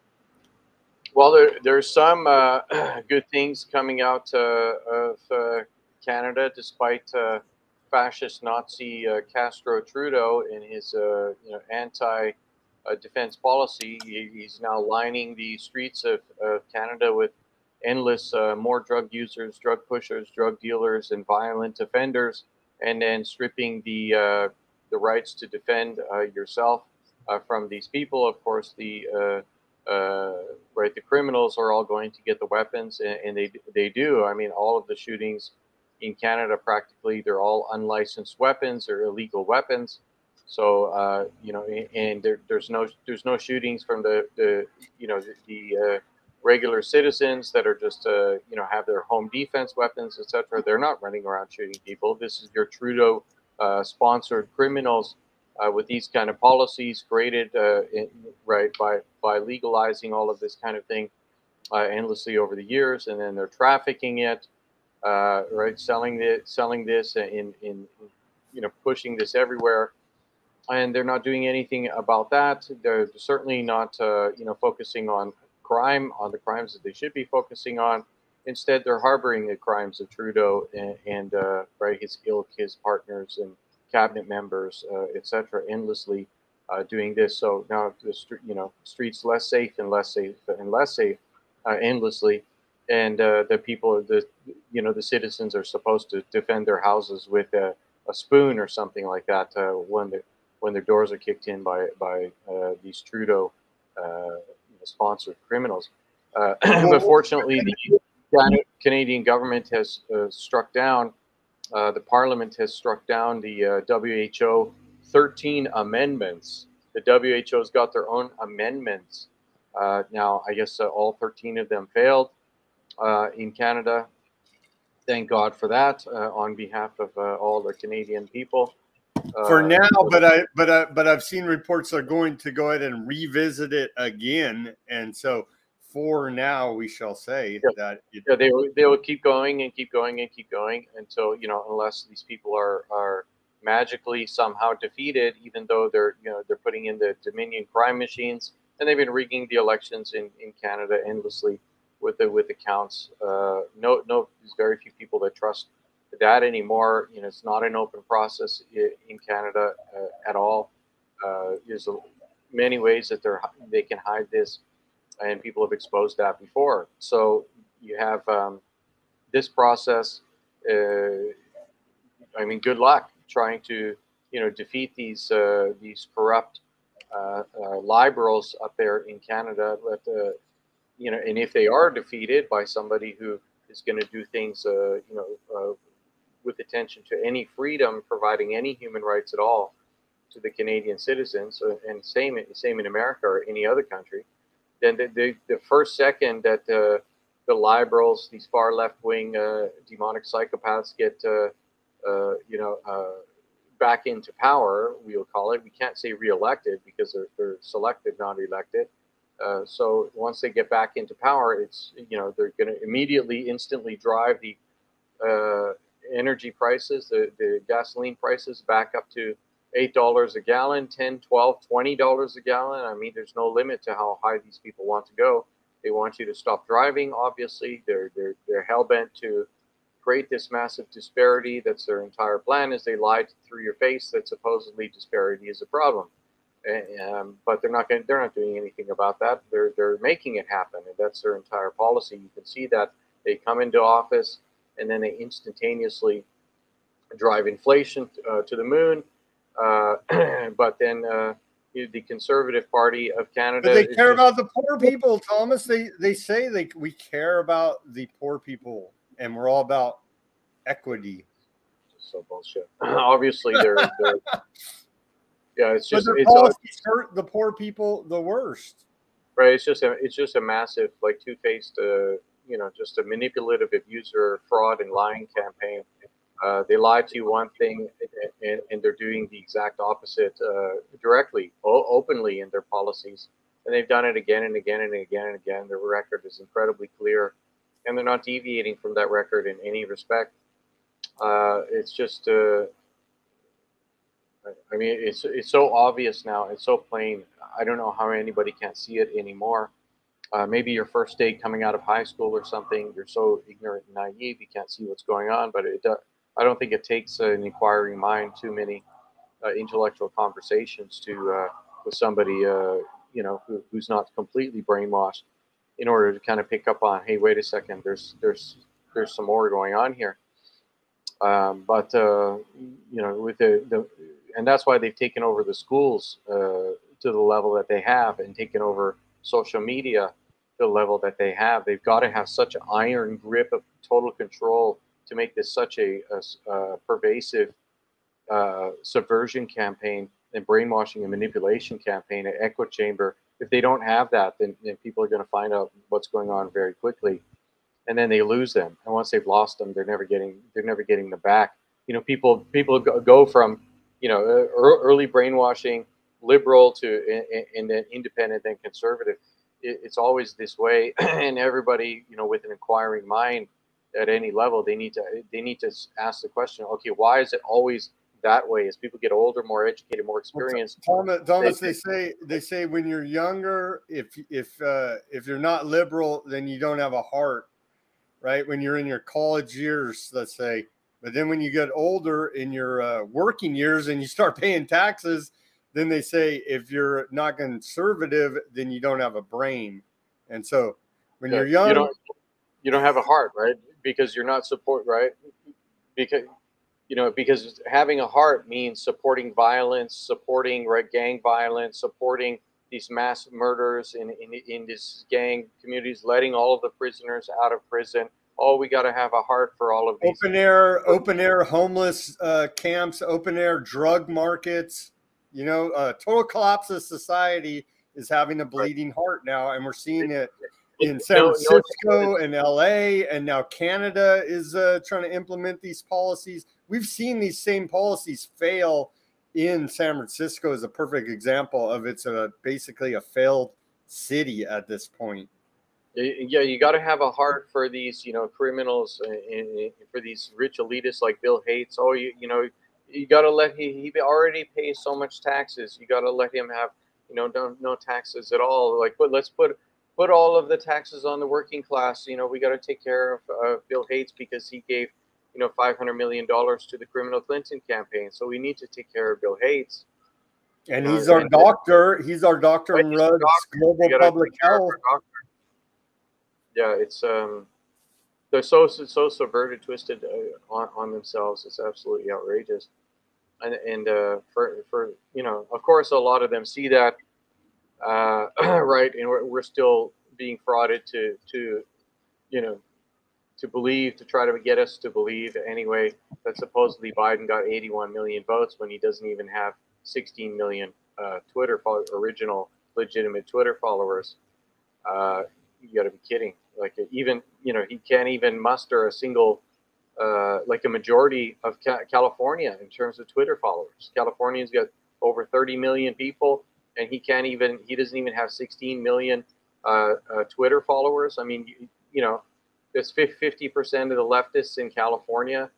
S2: Well, there there's some uh, good things coming out uh, of uh, Canada, despite uh, fascist Nazi uh, Castro Trudeau in his uh, you know anti uh, defense policy. He, he's now lining the streets of, of Canada with endless uh, more drug users, drug pushers, drug dealers, and violent offenders, and then stripping the uh, the rights to defend uh, yourself uh, from these people. Of course, the uh, uh, right the criminals are all going to get the weapons, and, and they they do. I mean, all of the shootings in Canada, practically, they're all unlicensed weapons or illegal weapons. So uh, you know, and there, there's no there's no shootings from the, the you know the, the uh, regular citizens that are just uh, you know have their home defense weapons, et cetera. They're not running around shooting people. This is your Trudeau uh, sponsored criminals uh, with these kind of policies created uh, in, right by by legalizing all of this kind of thing uh, endlessly over the years, and then they're trafficking it. Uh, right, selling it, selling this in, in, you know, pushing this everywhere, and they're not doing anything about that. They're certainly not, uh, you know, focusing on crime, on the crimes that they should be focusing on. Instead, they're harboring the crimes of Trudeau and, and uh, right, his ilk, his partners and cabinet members, uh, et cetera, endlessly uh, doing this. So now the street, you know, streets less safe and less safe and less safe, uh, endlessly. And uh, the people, the you know, the citizens are supposed to defend their houses with a, a spoon or something like that uh, when the when their doors are kicked in by by uh, these Trudeau uh, you know, sponsored criminals. Uh, but fortunately, the Canadian government has uh, struck down. Uh, the Parliament has struck down the uh, W H O thirteen amendments. The W H O's got their own amendments. Uh, now, I guess uh, all thirteen of them failed. Uh, in Canada, thank God for that. Uh, on behalf of uh, all the Canadian people, uh,
S1: for now. But I, but I, but I've seen reports are going to go ahead and revisit it again, and so for now, we shall say
S2: yeah,
S1: that it,
S2: yeah, they will, they will keep going and keep going and keep going until you know, unless these people are are magically somehow defeated, even though they're you know they're putting in the Dominion crime machines, and they've been rigging the elections in, in Canada endlessly. With the with the counts, uh, no, no, there's very few people that trust that anymore. You know, it's not an open process in Canada uh, at all. Uh, there's a, many ways that they're they can hide this, and people have exposed that before. So you have um, this process. Uh, I mean, good luck trying to you know defeat these uh, these corrupt uh, uh, liberals up there in Canada. Let the You know, and if they are defeated by somebody who is going to do things, uh, you know, uh, with attention to any freedom, providing any human rights at all to the Canadian citizens, uh, and same same in America or any other country, then the the, the first second that uh, the liberals, these far left wing uh, demonic psychopaths, get uh, uh, you know uh, back into power, we'll call it. We can't say reelected because they're they're selected, not elected. Uh, so once they get back into power, it's you know they're going to immediately, instantly drive the uh, energy prices, the, the gasoline prices back up to eight dollars a gallon, ten, twelve, twenty dollars a gallon. I mean, there's no limit to how high these people want to go. They want you to stop driving. Obviously, they're they're they're hell bent to create this massive disparity. That's their entire plan. Is they lied through your face that supposedly disparity is a problem. Um, but they're not going. They're not doing anything about that. They're they're making it happen, and that's their entire policy. You can see that they come into office, and then they instantaneously drive inflation uh, to the moon. Uh, but then uh, the Conservative Party of Canada.
S1: But they care
S2: just,
S1: about the poor people, Thomas. They they say they we care about the poor people, and we're all about equity.
S2: So bullshit. Obviously, they're. they're Yeah, it's just
S1: but
S2: it's
S1: policies hurt the poor people the worst.
S2: Right. It's just a it's just a massive, like, two-faced, uh, you know, just a manipulative, abuser, fraud, and lying campaign. Uh, they lie to you one thing, and, and they're doing the exact opposite uh, directly, o- openly in their policies, and they've done it again and again and again and again. Their record is incredibly clear, and they're not deviating from that record in any respect. Uh, it's just. Uh, I mean, it's it's so obvious now. It's so plain. I don't know how anybody can't see it anymore. Uh, maybe your first day coming out of high school or something, you're so ignorant and naive, you can't see what's going on. But it, I don't think it takes an inquiring mind too many uh, intellectual conversations to uh, with somebody uh, you know who, who's not completely brainwashed in order to kind of pick up on, hey, wait a second, there's there's there's some more going on here. Um, but uh, you know, with the, the and that's why they've taken over the schools uh, to the level that they have, and taken over social media to the level that they have. They've got to have such an iron grip of total control to make this such a, a, a pervasive uh, subversion campaign and brainwashing and manipulation campaign, an echo chamber. If they don't have that, then, then people are going to find out what's going on very quickly, and then they lose them. And once they've lost them, they're never getting they're never getting them back. You know, people people go, go from you know early brainwashing, liberal to and then independent, then conservative. It, it's always this way, and everybody you know with an inquiring mind at any level, they need to they need to ask the question: okay, why is it always that way? As people get older, more educated, more experienced.
S1: Thomas, Thomas they, they say they say when you're younger, if if uh, if you're not liberal, then you don't have a heart, right? When you're in your college years, let's say, but then when you get older in your uh, working years and you start paying taxes, then they say if you're not conservative, then you don't have a brain. And so when yeah, you're young,
S2: you don't you don't have a heart, right? Because you're not support, right? Because You know, because having a heart means supporting violence, supporting right, gang violence, supporting these mass murders in, in in these gang communities, letting all of the prisoners out of prison. Oh, we got to have a heart for all of these.
S1: Open air, open air homeless uh, camps, open air drug markets. You know, uh, total collapse of society is having a bleeding heart now, and we're seeing it in San Francisco no, no, and L A, and now Canada is uh, trying to implement these policies. We've seen these same policies fail in San Francisco as a perfect example of it's a basically a failed city at this point.
S2: Yeah, you got to have a heart for these, you know, criminals, and, and for these rich elitists like Bill Gates. Oh, you, you know, you got to let he he already pays so much taxes. You got to let him have, you know, no no taxes at all. Like, but let's put put all of the taxes on the working class. You know, we got to take care of uh, Bill Gates because he gave, you know, five hundred million dollars to the criminal Clinton campaign. So we need to take care of Bill Gates.
S1: And you know, he's our and doctor. He's our doctor in Rudd's Global Public Health.
S2: Yeah, it's um, they're so so subverted, twisted uh, on on themselves. It's absolutely outrageous. And and uh, for for you know, of course, a lot of them see that, uh, right? And we're we're still being frauded to to, you know, to believe, to try to get us to believe anyway, that supposedly Biden got eighty-one million votes when he doesn't even have sixteen million uh, Twitter follow- original legitimate Twitter followers. Uh, you got to be kidding. Like even, you know, he can't even muster a single, uh, like a majority of Ca- California in terms of Twitter followers. California's got over thirty million people, and he can't even, he doesn't even have sixteen million uh, uh, Twitter followers. I mean, you, you know, there's fifty percent of the leftists in California,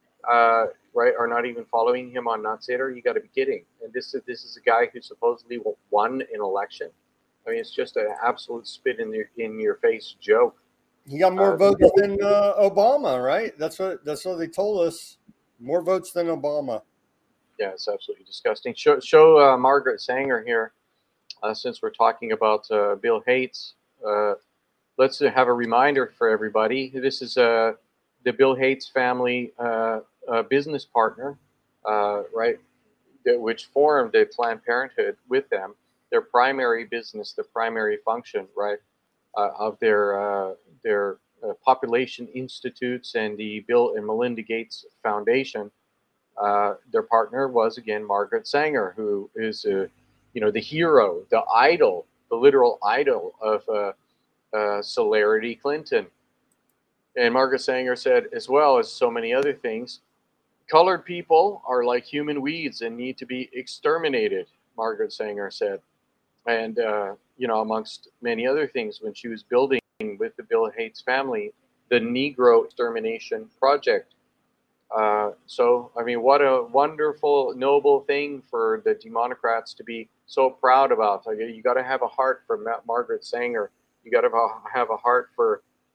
S2: uh, right, are not even following him on Nutsator. You got to be kidding. And this is this is a guy who supposedly won an election. I mean, it's just an absolute spit in your in your face joke.
S1: He got more uh, votes than uh, Obama, right? That's what that's what they told us. More votes than Obama.
S2: Yeah, it's absolutely disgusting. Show show uh, Margaret Sanger here, uh, since we're talking about uh, Bill Gates. Uh, Let's have a reminder for everybody. This is uh, the Bill Gates family uh, uh, business partner, uh, right, that, which formed the Planned Parenthood with them. Their primary business, the primary function, right, uh, of their uh, their uh, population institutes and the Bill and Melinda Gates Foundation. Uh, their partner was again Margaret Sanger, who is, uh, you know, the hero, the idol, the literal idol of. Uh, Uh, Celerity Clinton. And Margaret Sanger said, as well as so many other things, colored people are like human weeds and need to be exterminated, Margaret Sanger said. And, uh, you know, amongst many other things, when she was building with the Bill Gates family, the Negro Extermination Project. Uh, so, I mean, what a wonderful, noble thing for the Democrats to be so proud about. Like, you got to have a heart for Ma- Margaret Sanger. You got to have a heart for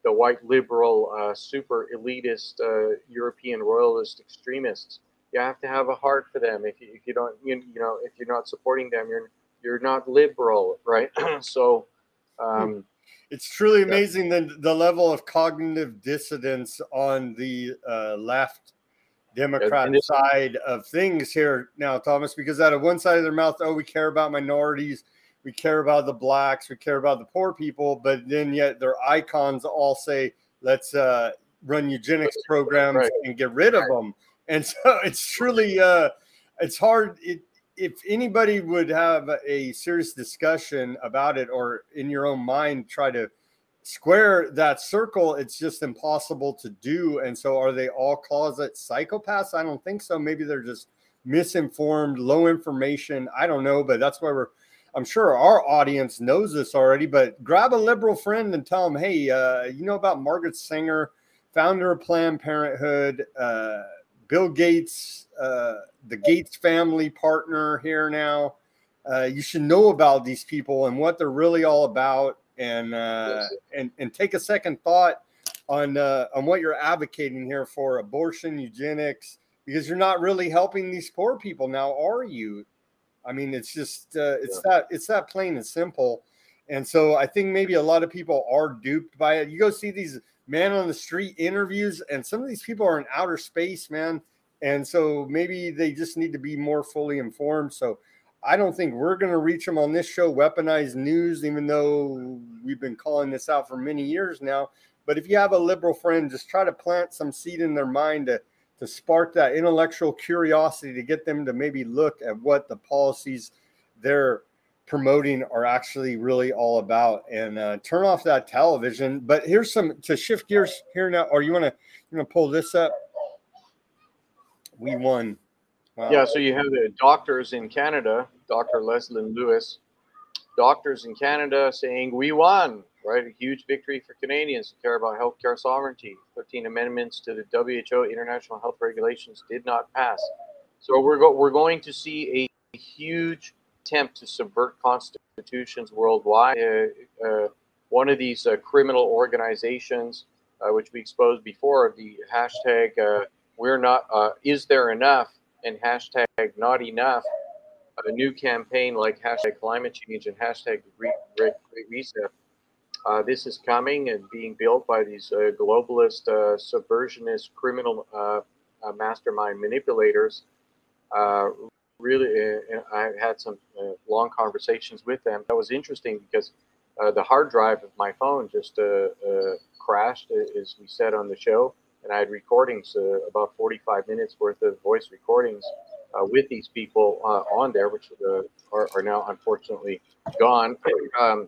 S2: the white liberal, uh, super elitist, uh, European royalist extremists. You have to have a heart for them. If you, if you don't, you, you know, if you're not supporting them, you're you're not liberal, right? So, um,
S1: it's truly amazing the the level of cognitive dissonance on the uh, left Democrat
S2: and this,
S1: side of things here now, Thomas. Because out of one side of their mouth, oh, we care about minorities, we care about the blacks, we care about the poor people, but then yet their icons all say, let's uh, run eugenics programs
S2: right.
S1: and get rid of them. And so it's truly, uh, it's hard. It, if anybody would have a serious discussion about it, or in your own mind try to square that circle, it's just impossible to do. And so are they all closet psychopaths? I don't think so. Maybe they're just misinformed, low information. I don't know, but that's why we're, I'm sure our audience knows this already, but grab a liberal friend and tell them, hey, uh, you know about Margaret Sanger, founder of Planned Parenthood, uh, Bill Gates, uh, the Gates family partner here now. Uh, you should know about these people and what they're really all about, and uh,
S2: yes.
S1: and and take a second thought on uh, on what you're advocating here for abortion, eugenics, because you're not really helping these poor people now, are you? I mean, it's just uh, it's yeah. that it's that plain and simple. And so I think maybe a lot of people are duped by it. You go see these man on the street interviews, and some of these people are in outer space, man. And so maybe they just need to be more fully informed. So I don't think we're going to reach them on this show, Weaponized News, even though we've been calling this out for many years now. But if you have a liberal friend, just try to plant some seed in their mind to, to spark that intellectual curiosity, to get them to maybe look at what the policies they're promoting are actually really all about, and uh, turn off that television. But here's some to shift gears here now. Or you want to you want to pull this up? We won. Wow.
S2: Yeah, so you have the doctors in Canada, Doctor Leslie Lewis, doctors in Canada saying we won, right? A huge victory for Canadians who care about healthcare sovereignty. thirteen amendments to the W H O international health regulations did not pass. So we're go- we're going to see a huge attempt to subvert constitutions worldwide. Uh, uh, one of these uh, criminal organizations, uh, which we exposed before, the hashtag uh, we're not, uh, is there enough, and hashtag not enough, a new campaign like hashtag climate change and hashtag great reset. Uh, this is coming and being built by these uh, globalist, uh, subversionist, criminal uh, uh, mastermind manipulators. Uh, really, uh, I had some uh, long conversations with them. That was interesting because uh, the hard drive of my phone just uh, uh, crashed, as we said on the show. And I had recordings, uh, about forty-five minutes worth of voice recordings uh, with these people uh, on there, which uh, are, are now unfortunately gone. Um,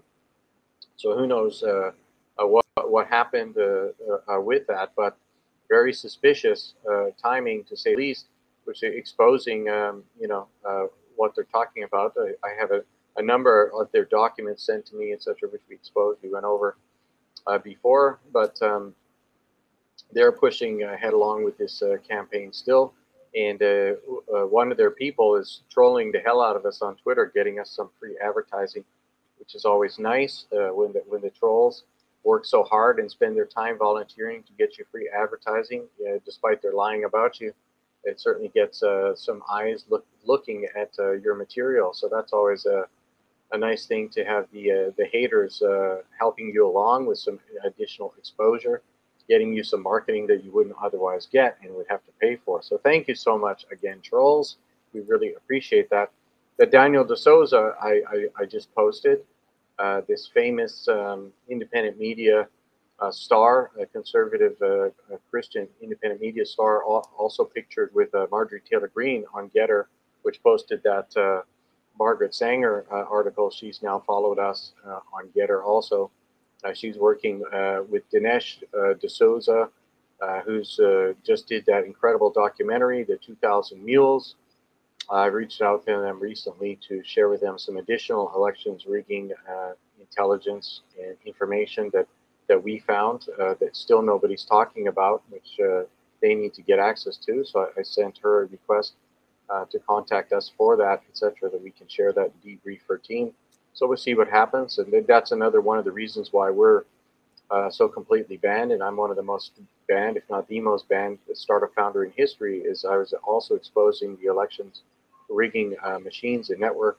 S2: so who knows uh, uh, what what happened uh, uh, with that? But very suspicious uh, timing, to say the least, which is exposing um, you know uh, what they're talking about. I, I have a, a number of their documents sent to me, et cetera, which we exposed. We went over uh, before, but. Um, They're pushing uh, headlong with this uh, campaign still, and uh, uh, one of their people is trolling the hell out of us on Twitter, getting us some free advertising, which is always nice uh, when the when the trolls work so hard and spend their time volunteering to get you free advertising, uh, despite their lying about you. It certainly gets uh, some eyes look, looking at uh, your material, so that's always a a nice thing to have the uh, the haters uh, helping you along with some additional exposure, getting you some marketing that you wouldn't otherwise get and would have to pay for. So thank you so much again, trolls. We really appreciate that. The Daniel De Souza I, I, I just posted, uh, this famous um, independent media uh, star, a conservative uh, a Christian independent media star, also pictured with uh, Marjorie Taylor Greene on Getter, which posted that uh, Margaret Sanger uh, article. She's now followed us uh, on Getter also. Uh, she's working uh, with Dinesh uh, De Souza, uh, who's uh, just did that incredible documentary, The two thousand Mules. I reached out to them recently to share with them some additional elections rigging uh, intelligence and information that, that we found uh, that still nobody's talking about, which uh, they need to get access to. So I, I sent her a request uh, to contact us for that, et cetera, that we can share that and debrief her team. So we'll see what happens. And that's another one of the reasons why we're uh, so completely banned, and I'm one of the most banned, if not the most banned startup founder in history, is I was also exposing the elections rigging uh, machines and network.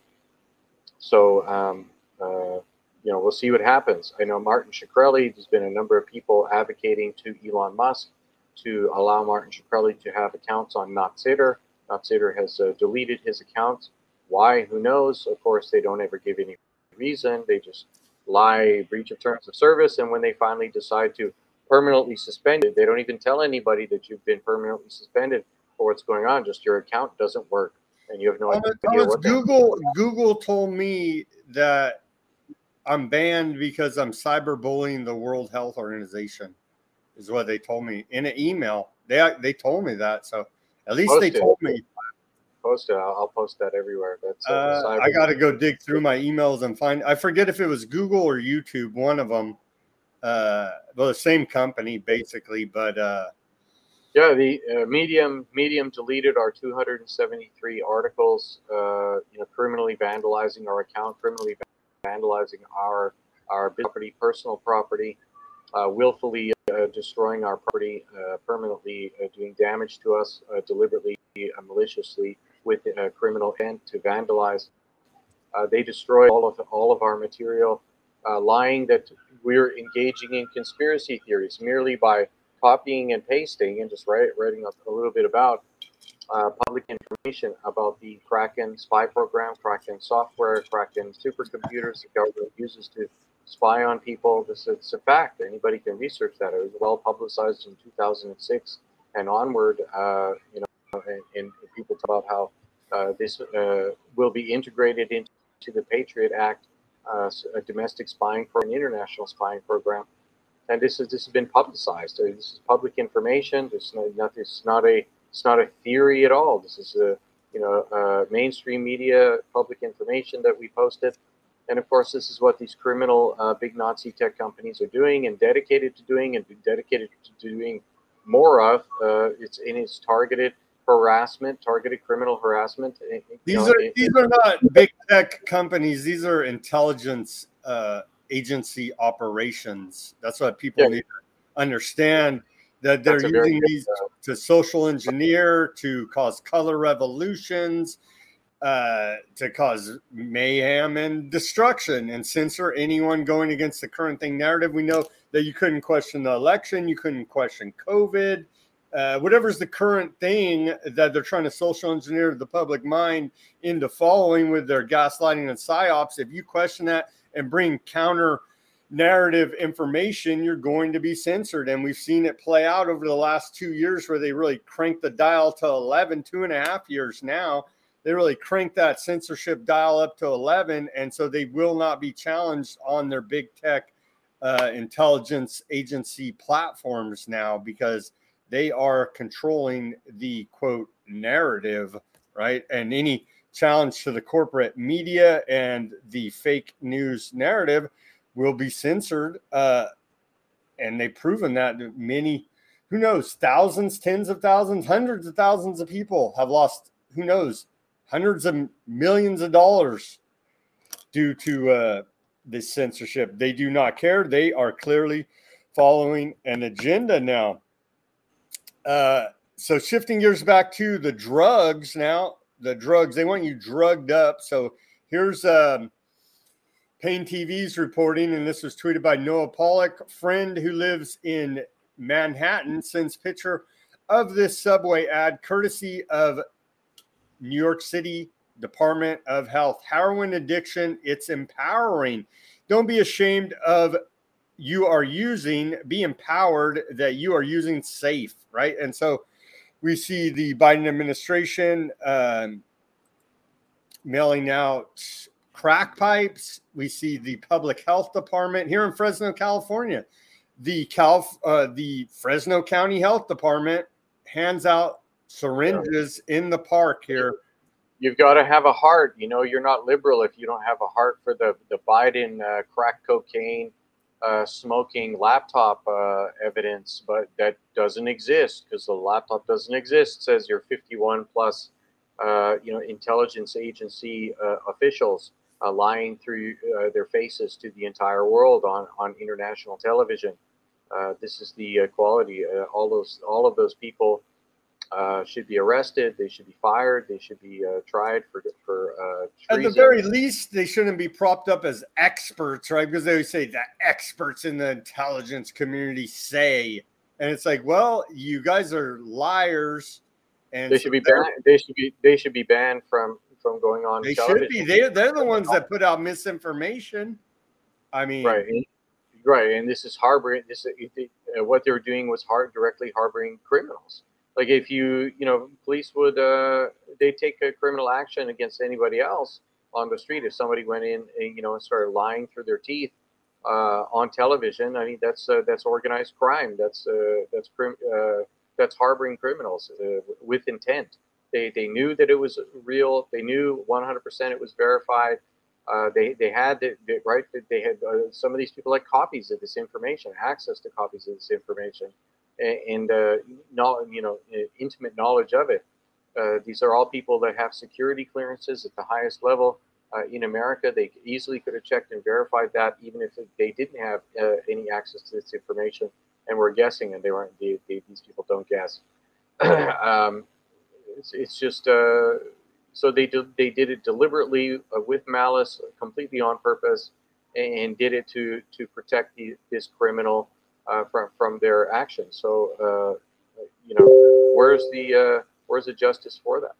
S2: So, um, uh, you know, we'll see what happens. I know Martin Shkreli, there's been a number of people advocating to Elon Musk to allow Martin Shkreli to have accounts on NotSitter. NotSitter has uh, deleted his account. Why? Who knows? Of course, they don't ever give any reason. They just lie, breach of terms of service, and when they finally decide to permanently suspend it, they don't even tell anybody that you've been permanently suspended for what's going on. Just your account doesn't work, and you have no
S1: Thomas,
S2: idea
S1: Thomas,
S2: what that-
S1: Google Google told me that I'm banned because I'm cyberbullying the World Health Organization, is what they told me in an email. They they told me that, so at least
S2: Post
S1: they
S2: it.
S1: told me.
S2: Post it. I'll, I'll post that everywhere. That's uh,
S1: Uh,
S2: cyber-
S1: I got to go dig through my emails and find. I forget if it was Google or YouTube, one of them. Uh, well, the same company basically, but uh,
S2: yeah, the uh, Medium Medium deleted our two hundred seventy-three articles. Uh, you know, criminally vandalizing our account, criminally vandalizing our our property, personal property, uh, willfully uh, destroying our property, uh, permanently uh, doing damage to us, uh, deliberately, uh, maliciously, with a criminal intent to vandalize. Uh, they destroyed all of all of our material, uh, lying that we're engaging in conspiracy theories merely by copying and pasting and just write, writing a, a little bit about uh, public information about the Kraken spy program, Kraken software, Kraken supercomputers the government uses to spy on people. This it's a fact. Anybody can research that. It was well publicized in two thousand six and onward. Uh, you know, and, and people talk about how uh, this uh, will be integrated into the Patriot Act, uh, a domestic spying program, an international spying program. And this is this has been publicized. This is public information. This is not, it's not a it's not a theory at all. This is a you know uh, mainstream media public information that we posted. And of course, this is what these criminal uh, big Nazi tech companies are doing and dedicated to doing and dedicated to doing more of. Uh, it's in its targeted harassment, targeted criminal harassment.
S1: These
S2: know,
S1: are
S2: it,
S1: these are not big tech companies. These are intelligence uh, agency operations. That's what people
S2: Yeah.
S1: need to understand. That they're
S2: That's a very
S1: using
S2: good,
S1: these
S2: uh,
S1: to social engineer, to cause color revolutions, uh, to cause mayhem and destruction, and censor anyone going against the current thing narrative. We know that you couldn't question the election, you couldn't question COVID. Uh, whatever's the current thing that they're trying to social engineer the public mind into following with their gaslighting and psyops, if you question that and bring counter narrative information, you're going to be censored. And we've seen it play out over the last two years where they really cranked the dial to eleven, two and a half years now. They really cranked that censorship dial up to eleven. And so they will not be challenged on their big tech uh, intelligence agency platforms now, because they are controlling the quote narrative, right? And any challenge to the corporate media and the fake news narrative will be censored. Uh, and they've proven that many, who knows, thousands, tens of thousands, hundreds of thousands of people have lost, who knows, hundreds of millions of dollars due to uh, this censorship. They do not care. They are clearly following an agenda now. Uh, so shifting gears back to the drugs now, the drugs, they want you drugged up. So here's um, Pain T V's reporting, and this was tweeted by Noah Pollock. Friend who lives in Manhattan sends picture of this subway ad courtesy of New York City Department of Health. Heroin addiction, it's empowering. Don't be ashamed of you are using, be empowered that you are using safe, right? And so we see the Biden administration um, mailing out crack pipes. We see the public health department here in Fresno, California. The Cal, uh, the Fresno County Health Department hands out syringes in the park here.
S2: You've got to have a heart. You know, you're not liberal if you don't have a heart for the, the Biden uh, crack cocaine uh, smoking laptop uh, evidence, but that doesn't exist because the laptop doesn't exist. It says you're fifty-one plus, uh, you know, intelligence agency uh, officials uh, lying through uh, their faces to the entire world on, on international television. Uh, this is the uh, quality. Uh, all those, all of those people uh, should be arrested. They should be fired. They should be uh, tried for for uh, treason.
S1: At the very least, they shouldn't be propped up as experts, right? Because they always say that experts in the intelligence community say, and it's like, well, you guys are liars, and
S2: they should be banned. They should be they should be banned from from going on
S1: they
S2: television.
S1: should be. They they're the ones that put out misinformation. I mean,
S2: right, and, right, and this is harboring. This uh, what they were doing was hard directly harboring criminals. Like if you, you know, police would, uh, they take a criminal action against anybody else on the street. If somebody went in, and, you know, and started lying through their teeth uh, on television, I mean, that's uh, that's organized crime. That's uh, that's uh, that's harboring criminals uh, with intent. They they knew that it was real. They knew one hundred percent it was verified. Uh, they they had the, the right. They had uh, some of these people had copies of this information, access to copies of this information. And uh, no, you know, intimate knowledge of it. Uh, these are all people that have security clearances at the highest level uh, in America. They easily could have checked and verified that, even if they didn't have uh, any access to this information and were guessing, and they weren't. They, they, these people don't guess. um, it's, it's just uh, so they do, they did it deliberately uh, with malice, completely on purpose, and, and did it to to protect the, this criminal. Uh, from from their actions. So uh, you know, where's the uh, where's the justice for that?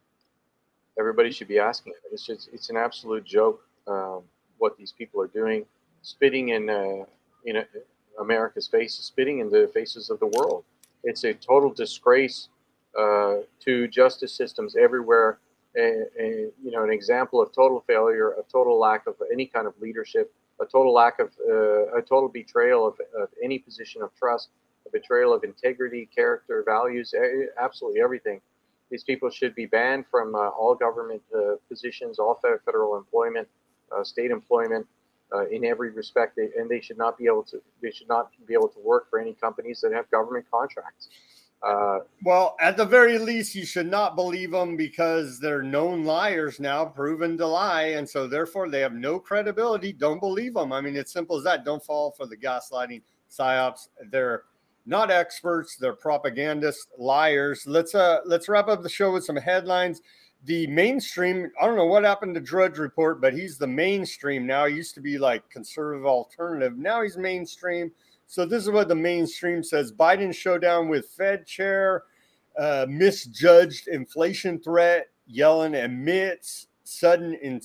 S2: Everybody should be asking it. It's just it's an absolute joke um, what these people are doing, spitting in uh, in a, America's faces, spitting in the faces of the world. It's a total disgrace uh, to justice systems everywhere. A, a, you know, an example of total failure, of total lack of any kind of leadership. A total lack of, uh, a total betrayal of, of any position of trust, a betrayal of integrity, character, values, absolutely everything. These people should be banned from uh, all government uh, positions, all federal employment, uh, state employment, uh, in every respect, they, and they should not be able to. They should not be able to work for any companies that have government contracts. Uh,
S1: well, at the very least, you should not believe them because they're known liars now, proven to lie. And so therefore they have no credibility. Don't believe them. I mean, it's simple as that. Don't fall for the gaslighting psyops. They're not experts. They're propagandists, liars. Let's, uh, let's wrap up the show with some headlines. The mainstream, I don't know what happened to Drudge Report, but he's the mainstream now. He used to be like conservative alternative. Now he's mainstream. So this is what the mainstream says. Biden showdown with Fed chair, uh, misjudged inflation threat. Yellen admits sudden in-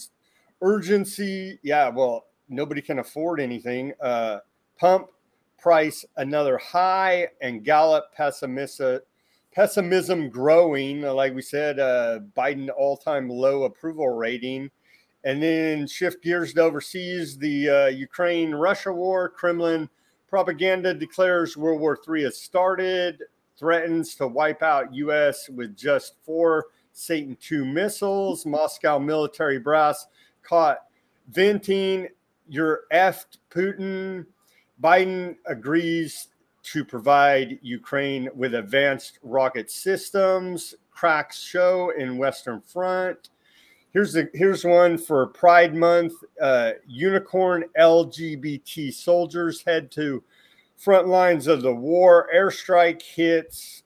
S1: urgency. Yeah, well, nobody can afford anything. Uh, pump price another high, and Gallup pessimist- pessimism growing. Like we said, uh, Biden all-time low approval rating. And then shift gears to overseas. The uh, Ukraine-Russia war, Kremlin propaganda declares World War Three has started, threatens to wipe out U S with just four Satan two missiles. Moscow military brass caught venting, "You're effed, Putin." Biden agrees to provide Ukraine with advanced rocket systems. Cracks show in Western Front. Here's the here's one for Pride Month. Uh, unicorn L G B T soldiers head to front lines of the war. Airstrike hits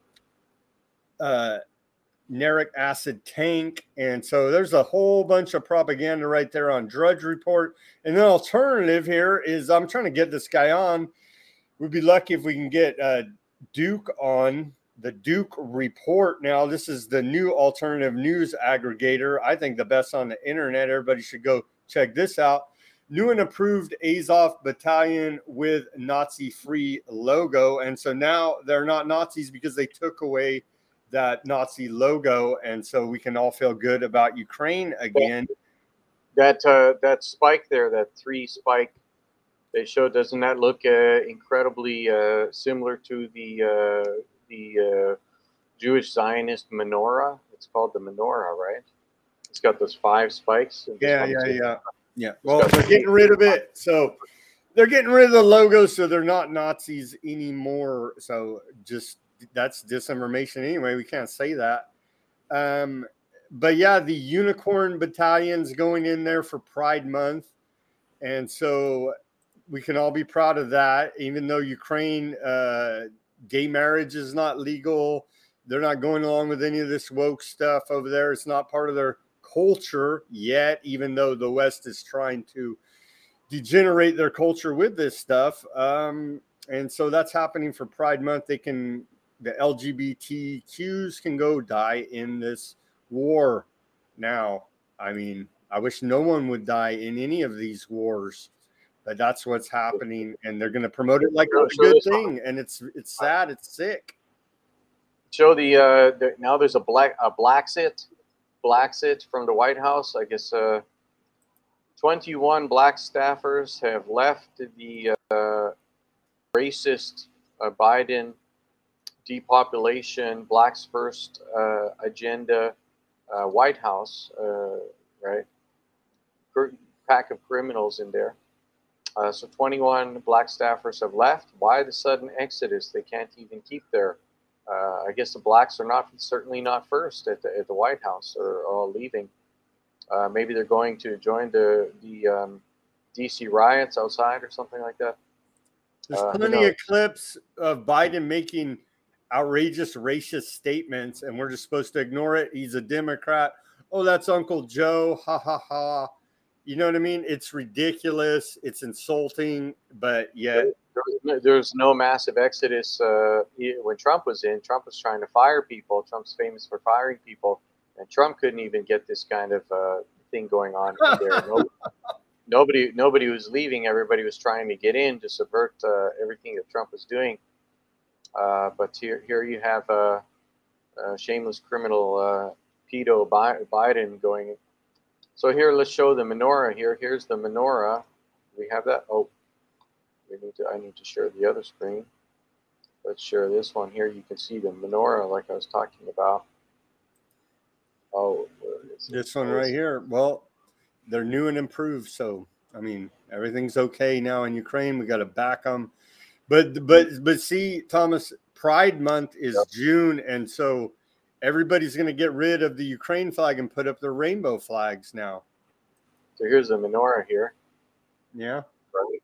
S1: uh, Neric acid tank. And so there's a whole bunch of propaganda right there on Drudge Report. And the alternative here is I'm trying to get this guy on. We'd be lucky if we can get uh, Duke on. The Duke Report. Now, this is the new alternative news aggregator. I think the best on the internet. Everybody should go check this out. New and approved Azov battalion with Nazi-free logo. And so now they're not Nazis because they took away that Nazi logo. And so we can all feel good about Ukraine again.
S2: That uh, that spike there, that three spike they showed, doesn't that look uh, incredibly uh, similar to the uh, the uh, Jewish Zionist menorah? It's called the menorah, right? It's got those five spikes.
S1: Yeah, yeah, yeah. Yeah. Well, they're getting rid of it. So they're getting rid of the logo, so they're not Nazis anymore. So just that's disinformation anyway. We can't say that. Um, but yeah, the Unicorn Battalion's going in there for Pride Month. And so we can all be proud of that, even though Ukraine, uh, gay marriage is not legal. They're not going along with any of this woke stuff over there. It's not part of their culture yet, even though the West is trying to degenerate their culture with this stuff. Um, and so that's happening for Pride Month. They can, the L G B T Qs can go die in this war now. I mean, I wish no one would die in any of these wars, but that's what's happening, and they're going to promote it like a good thing. And it's it's sad, it's sick.
S2: Show the, uh, the now there's a black a Blaxit, Blaxit from the White House. I guess uh, twenty-one black staffers have left the uh, racist uh, Biden depopulation, blacks first uh, agenda uh, White House, uh, right? Pack of criminals in there. Uh, so twenty-one black staffers have left. Why the sudden exodus? They can't even keep their. Uh, I guess the blacks are not certainly not first at the at the White House. They're all leaving. Uh, maybe they're going to join the the um, D C riots outside or something like that.
S1: There's
S2: Uh, who
S1: plenty
S2: knows?
S1: of clips of Biden making outrageous racist statements, and we're just supposed to ignore it. He's a Democrat. Oh, that's Uncle Joe. Ha ha ha. You know what I mean? It's ridiculous. It's insulting, but yet
S2: There was no, there was no massive exodus uh, he- when Trump was in. Trump was trying to fire people. Trump's famous for firing people, and Trump couldn't even get this kind of uh, thing going on in there. Nobody, nobody, nobody was leaving. Everybody was trying to get in to subvert uh, everything that Trump was doing. Uh, but here, here you have a, a shameless criminal, uh, pedo Bi- Biden going. So here, let's show the menorah. Here, here's the menorah. We have that. Oh. We need to, I need to share the other screen. Let's share this one here. You can see the menorah like I was talking about. Oh, where is it?
S1: this one right here. Well, they're new and improved. So, I mean, everything's okay now in Ukraine. We got to back them. But, but, but see, Thomas, Pride Month is
S2: Yep.
S1: June. And so everybody's going to get rid of the Ukraine flag and put up their rainbow flags now.
S2: So here's the menorah here.
S1: Yeah.
S2: Right.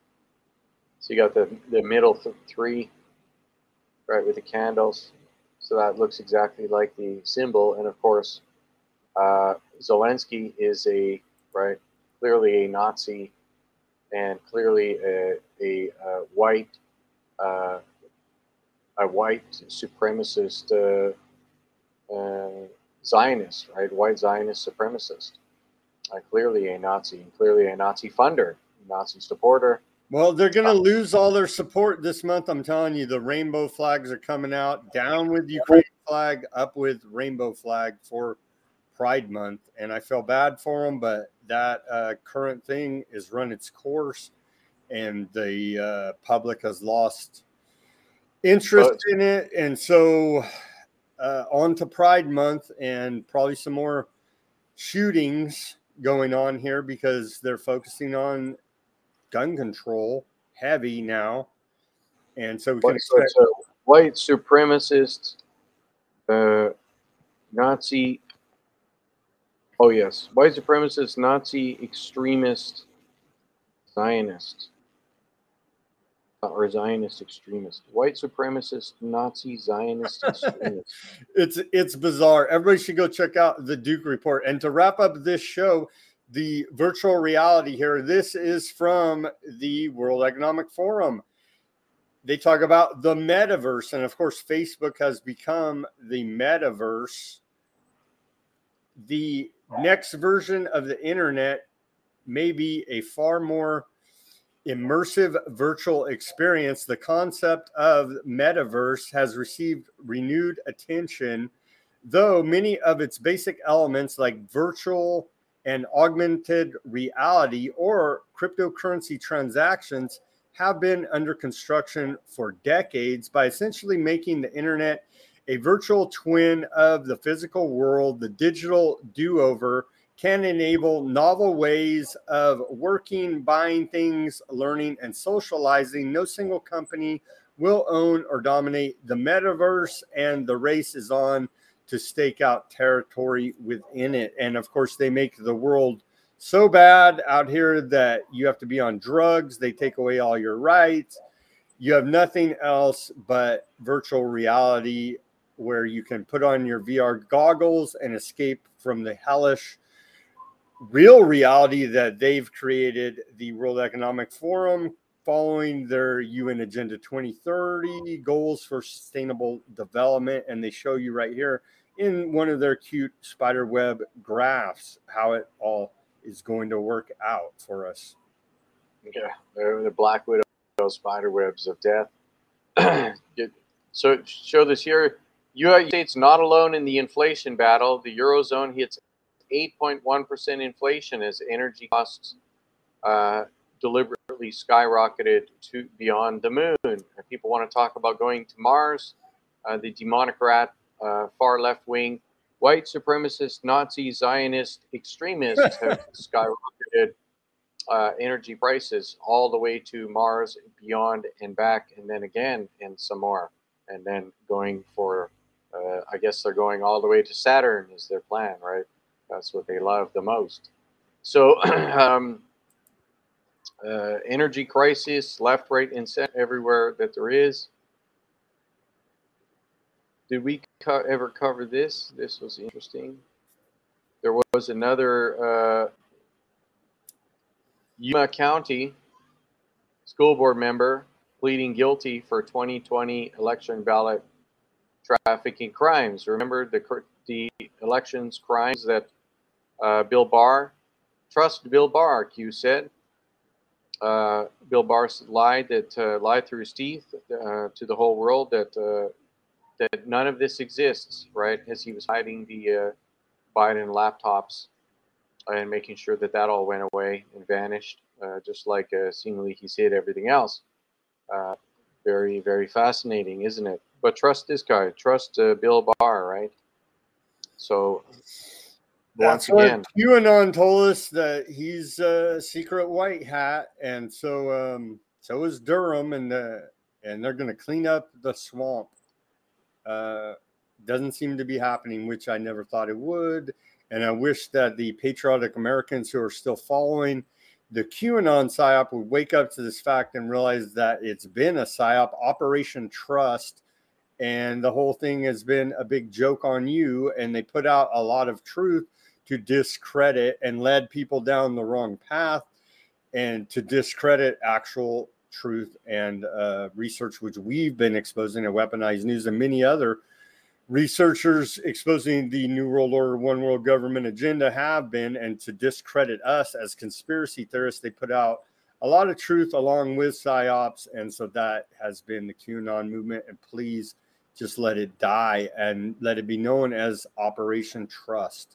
S2: So you got the, the middle th- three, right, with the candles. So that looks exactly like the symbol. And of course, uh, Zelensky is a, right, clearly a Nazi and clearly a, a, a white, uh, a white supremacist uh, uh, Zionist, right, white Zionist supremacist. Uh, clearly a Nazi, and clearly a Nazi funder, Nazi supporter.
S1: Well, they're going to lose all their support this month. I'm telling you, the rainbow flags are coming out. Down with Ukraine flag, up with rainbow flag for Pride Month. And I feel bad for them, but that uh, current thing is run its course, and the uh, public has lost interest
S2: But-
S1: in it. And so uh, on to Pride Month, and probably some more shootings going on here because they're focusing on gun control heavy now, and so we can
S2: What- so
S1: expect
S2: it's a white supremacist, uh, Nazi. Oh yes, white supremacist, Nazi extremist, Zionist, uh, or Zionist extremist. White supremacist, Nazi Zionist extremist.
S1: it's it's bizarre. Everybody should go check out the Duke Report. And to wrap up this show, the virtual reality here, this is from the World Economic Forum. They talk about the metaverse, and of course Facebook has become the metaverse. The next version of the internet may be a far more immersive virtual experience. The concept of metaverse has received renewed attention, though many of its basic elements like virtual and augmented reality or cryptocurrency transactions have been under construction for decades. By essentially making the internet a virtual twin of the physical world, the digital do-over can enable novel ways of working, buying things, learning, and socializing. No single company will own or dominate the metaverse, and the race is on to stake out territory within it. And of course, they make the world so bad out here that you have to be on drugs. They take away all your rights. You have nothing else but virtual reality where you can put on your V R goggles and escape from the hellish real reality that they've created, the World Economic Forum, following their U N Agenda twenty thirty goals for sustainable development. And they show you right here in one of their cute spider web graphs how it all is going to work out for us.
S2: Yeah, the Black Widow spider webs of death. So show this here. United States not alone in the inflation battle. The Eurozone hits eight point one percent inflation as energy costs uh, deliberately skyrocketed to beyond the moon. If people want to talk about going to Mars, uh, the democrat, uh, far left wing, white supremacist, Nazi, Zionist extremists have skyrocketed uh, energy prices all the way to Mars, beyond and back, and then again and some more. And then going for, uh, I guess they're going all the way to Saturn is their plan, right? That's what they love the most. So, um, uh, energy crisis, left, right, and center, everywhere that there is. Did we co- ever cover this? This was interesting. There was another uh, Yuma County school board member pleading guilty for twenty twenty election ballot trafficking crimes. Remember the the elections crimes that uh, Bill Barr, trust Bill Barr, Q said. Uh, Bill Barr lied that uh, lied through his teeth uh, to the whole world that uh, that none of this exists, right? As he was hiding the uh, Biden laptops and making sure that that all went away and vanished, uh, just like uh, seemingly he's hid everything else. Uh, very, very fascinating, isn't it? But trust this guy. Trust uh, Bill Barr, right? So once
S1: That's what
S2: again,
S1: QAnon told us, that he's a secret white hat, and so um, so is Durham, and the and they're going to clean up the swamp. Uh, doesn't seem to be happening, which I never thought it would. And I wish that the patriotic Americans who are still following the QAnon psyop would wake up to this fact and realize that it's been a psyop, Operation Trust, and the whole thing has been a big joke on you. And they put out a lot of truth to discredit and led people down the wrong path and to discredit actual truth and uh, research, which we've been exposing at Weaponized News, and many other researchers exposing the New World Order, One World Government agenda have been. And to discredit us as conspiracy theorists, they put out a lot of truth along with psyops. And so that has been the QAnon movement. And please just let it die and let it be known as Operation Trust.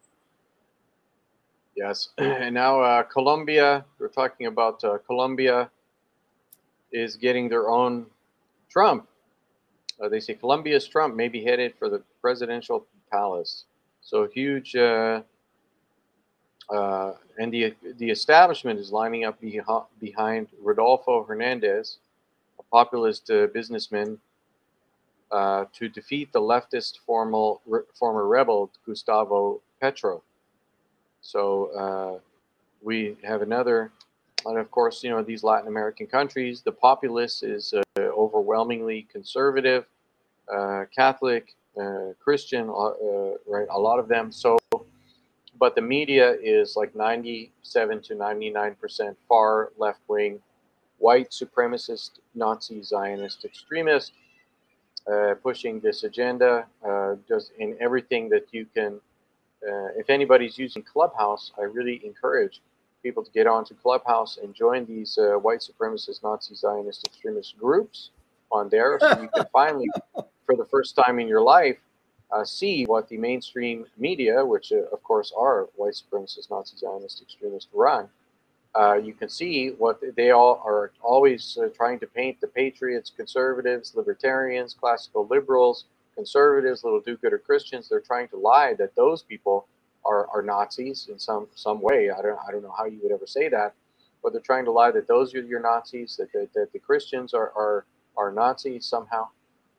S2: yes. And now uh, Colombia, we're talking about uh, Colombia is getting their own Trump. Uh, they say Colombia's Trump may be headed for the presidential palace. So huge, uh, uh, and the the establishment is lining up behi- behind Rodolfo Hernandez, a populist uh, businessman, uh, to defeat the leftist formal, re- former rebel Gustavo Petro. So uh, we have another, and of course, you know, these Latin American countries, the populace is uh, overwhelmingly conservative, uh, Catholic, uh, Christian, uh, right? A lot of them. So, but the media is like ninety-seven to ninety-nine percent far left wing, white supremacist, Nazi, Zionist extremist, uh, pushing this agenda, uh, just in everything that you can. Uh, if anybody's using Clubhouse, I really encourage people to get onto Clubhouse and join these uh, white supremacist, Nazi, Zionist extremist groups on there, so you can finally, for the first time in your life, uh, see what the mainstream media, which uh, of course are white supremacist, Nazi, Zionist extremists, run. Uh, you can see what they all are always uh, trying to paint the patriots, conservatives, libertarians, classical liberals, conservatives, little do-gooder Christians. They're trying to lie that those people are, are Nazis in some some way. I don't I don't know how you would ever say that, but they're trying to lie that those are your Nazis, that that, that the Christians are, are are Nazis somehow.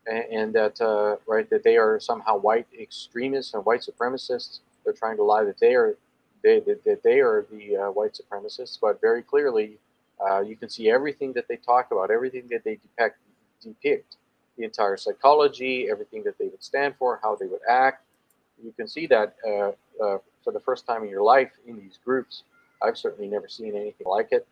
S2: and, and that uh, right that they are somehow white extremists and white supremacists. They're trying to lie that they are they that, that they are the uh, white supremacists, but very clearly uh, you can see everything that they talk about, everything that they depict, depict, the entire psychology, everything that they would stand for, how they would act. You can see that uh, uh, for the first time in your life in these groups. I've certainly never seen anything like it.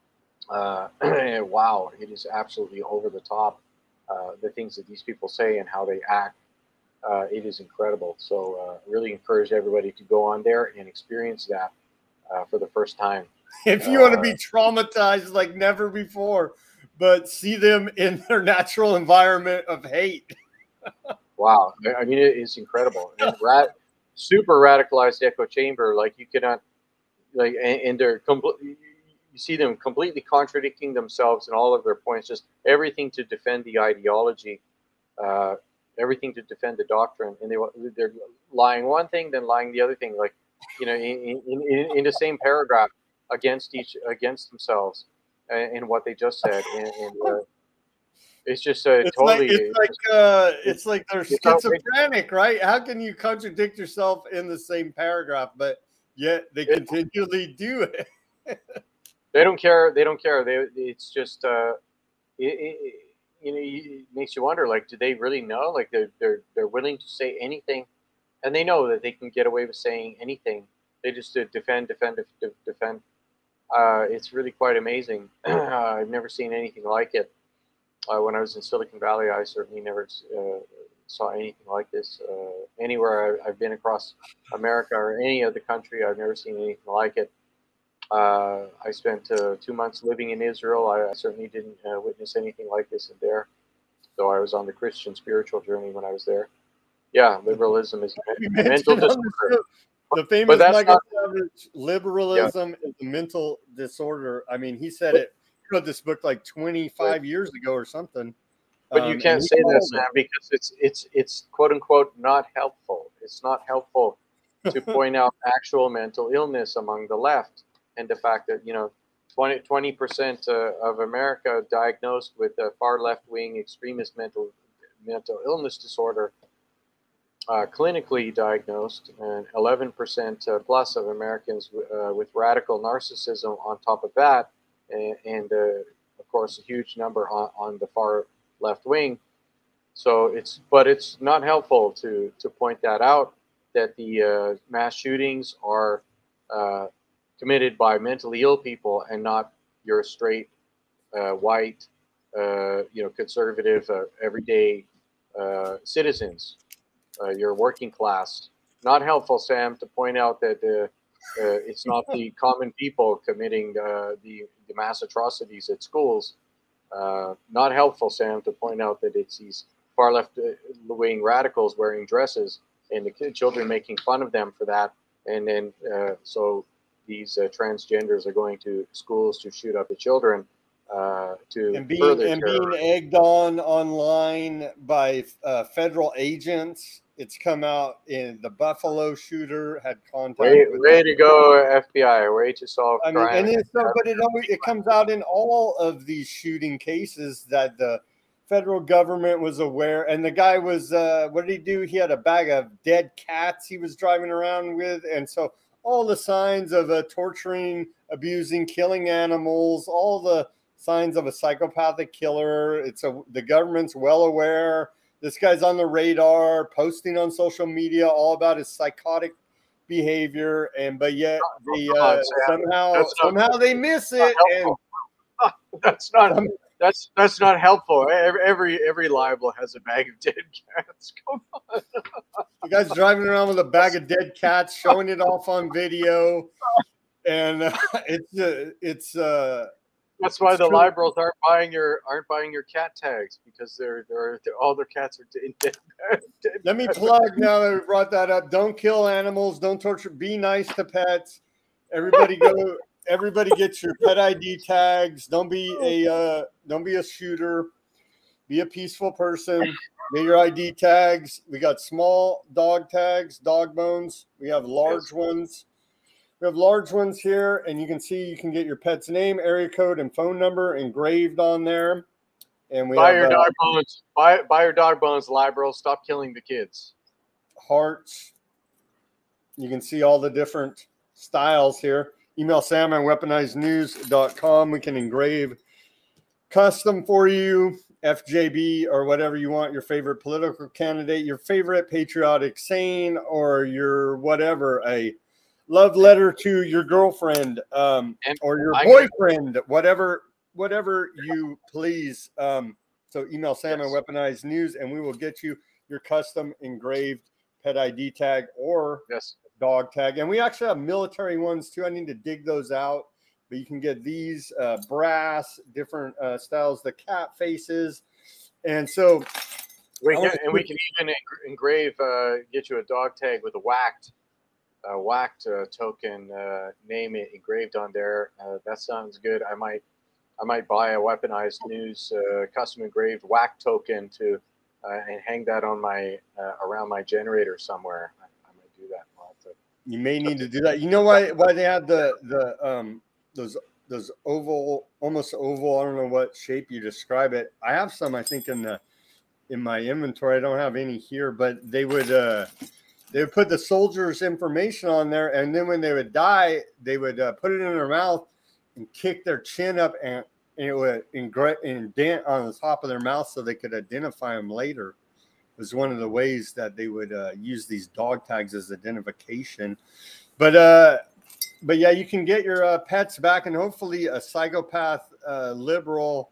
S2: Uh, wow, it is absolutely over the top. Uh, the things that these people say and how they act, uh, it is incredible. So uh, really encourage everybody to go on there and experience that uh, for the first time.
S1: If you uh, want to be traumatized like never before, but see them in their natural environment of hate.
S2: Wow. I mean, it is incredible. And rat, super radicalized echo chamber, like you cannot, like, and, and they're completely, you see them completely contradicting themselves in all of their points, just everything to defend the ideology, uh, everything to defend the doctrine. And they, they're lying one thing, then lying the other thing, like, you know, in, in, in, in the same paragraph against each, against themselves in what they just said. And, and uh, it's just uh,
S1: it's
S2: totally.
S1: Like, it's, like, uh, it's like they're schizophrenic, right? How can you contradict yourself in the same paragraph, but yet they continually do it?
S2: They don't care. They don't care. They. It's just. Uh, it, it, you know, it makes you wonder. Like, do they really know? Like, they're they're they're willing to say anything, and they know that they can get away with saying anything. They just uh, defend, defend, defend, defend. Uh, it's really quite amazing. I've never seen anything like it. Uh, when I was in Silicon Valley, I certainly never uh, saw anything like this. Uh, anywhere I, I've been across America or any other country, I've never seen anything like it. Uh, I spent uh, two months living in Israel. I, I certainly didn't uh, witness anything like this in there, though I was on the Christian spiritual journey when I was there. Yeah, liberalism is a mental disorder.
S1: The famous Michael Savage, liberalism yeah. is a mental disorder. I mean, he said it. He wrote this book like twenty-five years ago or something.
S2: But you can't um, say that, Sam, because it's it's it's quote unquote not helpful. It's not helpful to point out actual mental illness among the left. And the fact that, you know, twenty percent uh, of America diagnosed with a far left-wing extremist mental mental illness disorder, uh, clinically diagnosed, and eleven percent uh, plus of Americans uh, with radical narcissism on top of that, and, and uh, of course, a huge number on, on the far left-wing. So it's, but it's not helpful to, to point that out, that the uh, mass shootings are uh, committed by mentally ill people and not your straight, uh, white, uh, you know, conservative, uh, everyday uh, citizens, uh, your working class. Not helpful, Sam, to point out that uh, uh, it's not the common people committing uh, the, the mass atrocities at schools. Uh, not helpful, Sam, to point out that it's these far left-wing radicals wearing dresses and the children making fun of them for that. And then uh, so these uh, transgenders are going to schools to shoot up the children uh, to
S1: and being
S2: further
S1: and
S2: terror.
S1: being egged on online by uh, federal agents. It's come out in the Buffalo shooter had contact.
S2: Way,
S1: with
S2: way to go, F B I! Way to solve
S1: I mean,
S2: crime.
S1: and it's so, but it always it comes out in all of these shooting cases that the federal government was aware. And the guy was uh, what did he do? He had a bag of dead cats he was driving around with, and so. All the signs of uh, torturing, abusing, killing animals, all the signs of a psychopathic killer. It's a the government's well aware. This guy's on the radar, posting on social media all about his psychotic behavior, and but yet they uh, somehow not, somehow they miss it. And
S2: that's not um, that's that's not helpful. Every, every every libel has a bag of dead cats. Come on.
S1: The guy's driving around with a bag of dead cats, showing it off on video, and uh, it's uh, it's. Uh,
S2: That's why
S1: it's
S2: the
S1: true.
S2: liberals aren't buying your aren't buying your cat tags, because they're they're, they're all their cats are dead. dead, dead
S1: Let me plug now that we brought that up. Don't kill animals. Don't torture. Be nice to pets. Everybody go. Everybody get your pet I D tags. Don't be a uh, don't be a shooter. Be a peaceful person. Get your I D tags. We got small dog tags, dog bones. We have large yes. ones. We have large ones here, and you can see you can get your pet's name, area code, and phone number engraved on there. And we
S2: buy
S1: have
S2: your
S1: uh,
S2: dog bones. Buy buy your dog bones, liberals. Stop killing the kids.
S1: hearts. You can see all the different styles here. Email Sam at weaponized news dot com. We can engrave custom for you, F J B or whatever you want, your favorite political candidate, your favorite patriotic saying, or your whatever, a love letter to your girlfriend um,
S2: And
S1: or your
S2: I-
S1: boyfriend, whatever, whatever you please. Um, so email Sam
S2: Yes.
S1: at Weaponized News, and we will get you your custom engraved pet I D tag or
S2: Yes.
S1: dog tag. And we actually have military ones too. I need to dig those out, but you can get these uh, brass, different uh, styles, the cat faces. And so
S2: We
S1: I
S2: can,
S1: wanna
S2: and we
S1: put-
S2: can even engra- engrave, uh, get you a dog tag with a whacked, uh, whacked uh, token uh, name it engraved on there. Uh, that sounds good. I might, I might buy a weaponized news uh, custom engraved whack token to, uh, and hang that on my uh, around my generator somewhere. I, I might do that. I'll have to-
S1: you may need to do that. You know why why they have the the um those those oval, almost oval, I don't know what shape you describe it. I have some, I think, in the in my inventory. I don't have any here, but they would uh they would put the soldiers' information on there, and then when they would die, they would uh, put it in their mouth and kick their chin up, and, and it would ingre- indent on the top of their mouth so they could identify them later. It was one of the ways that they would uh, use these dog tags as identification. But uh, but yeah, you can get your uh, pets back, and hopefully a psychopath uh, liberal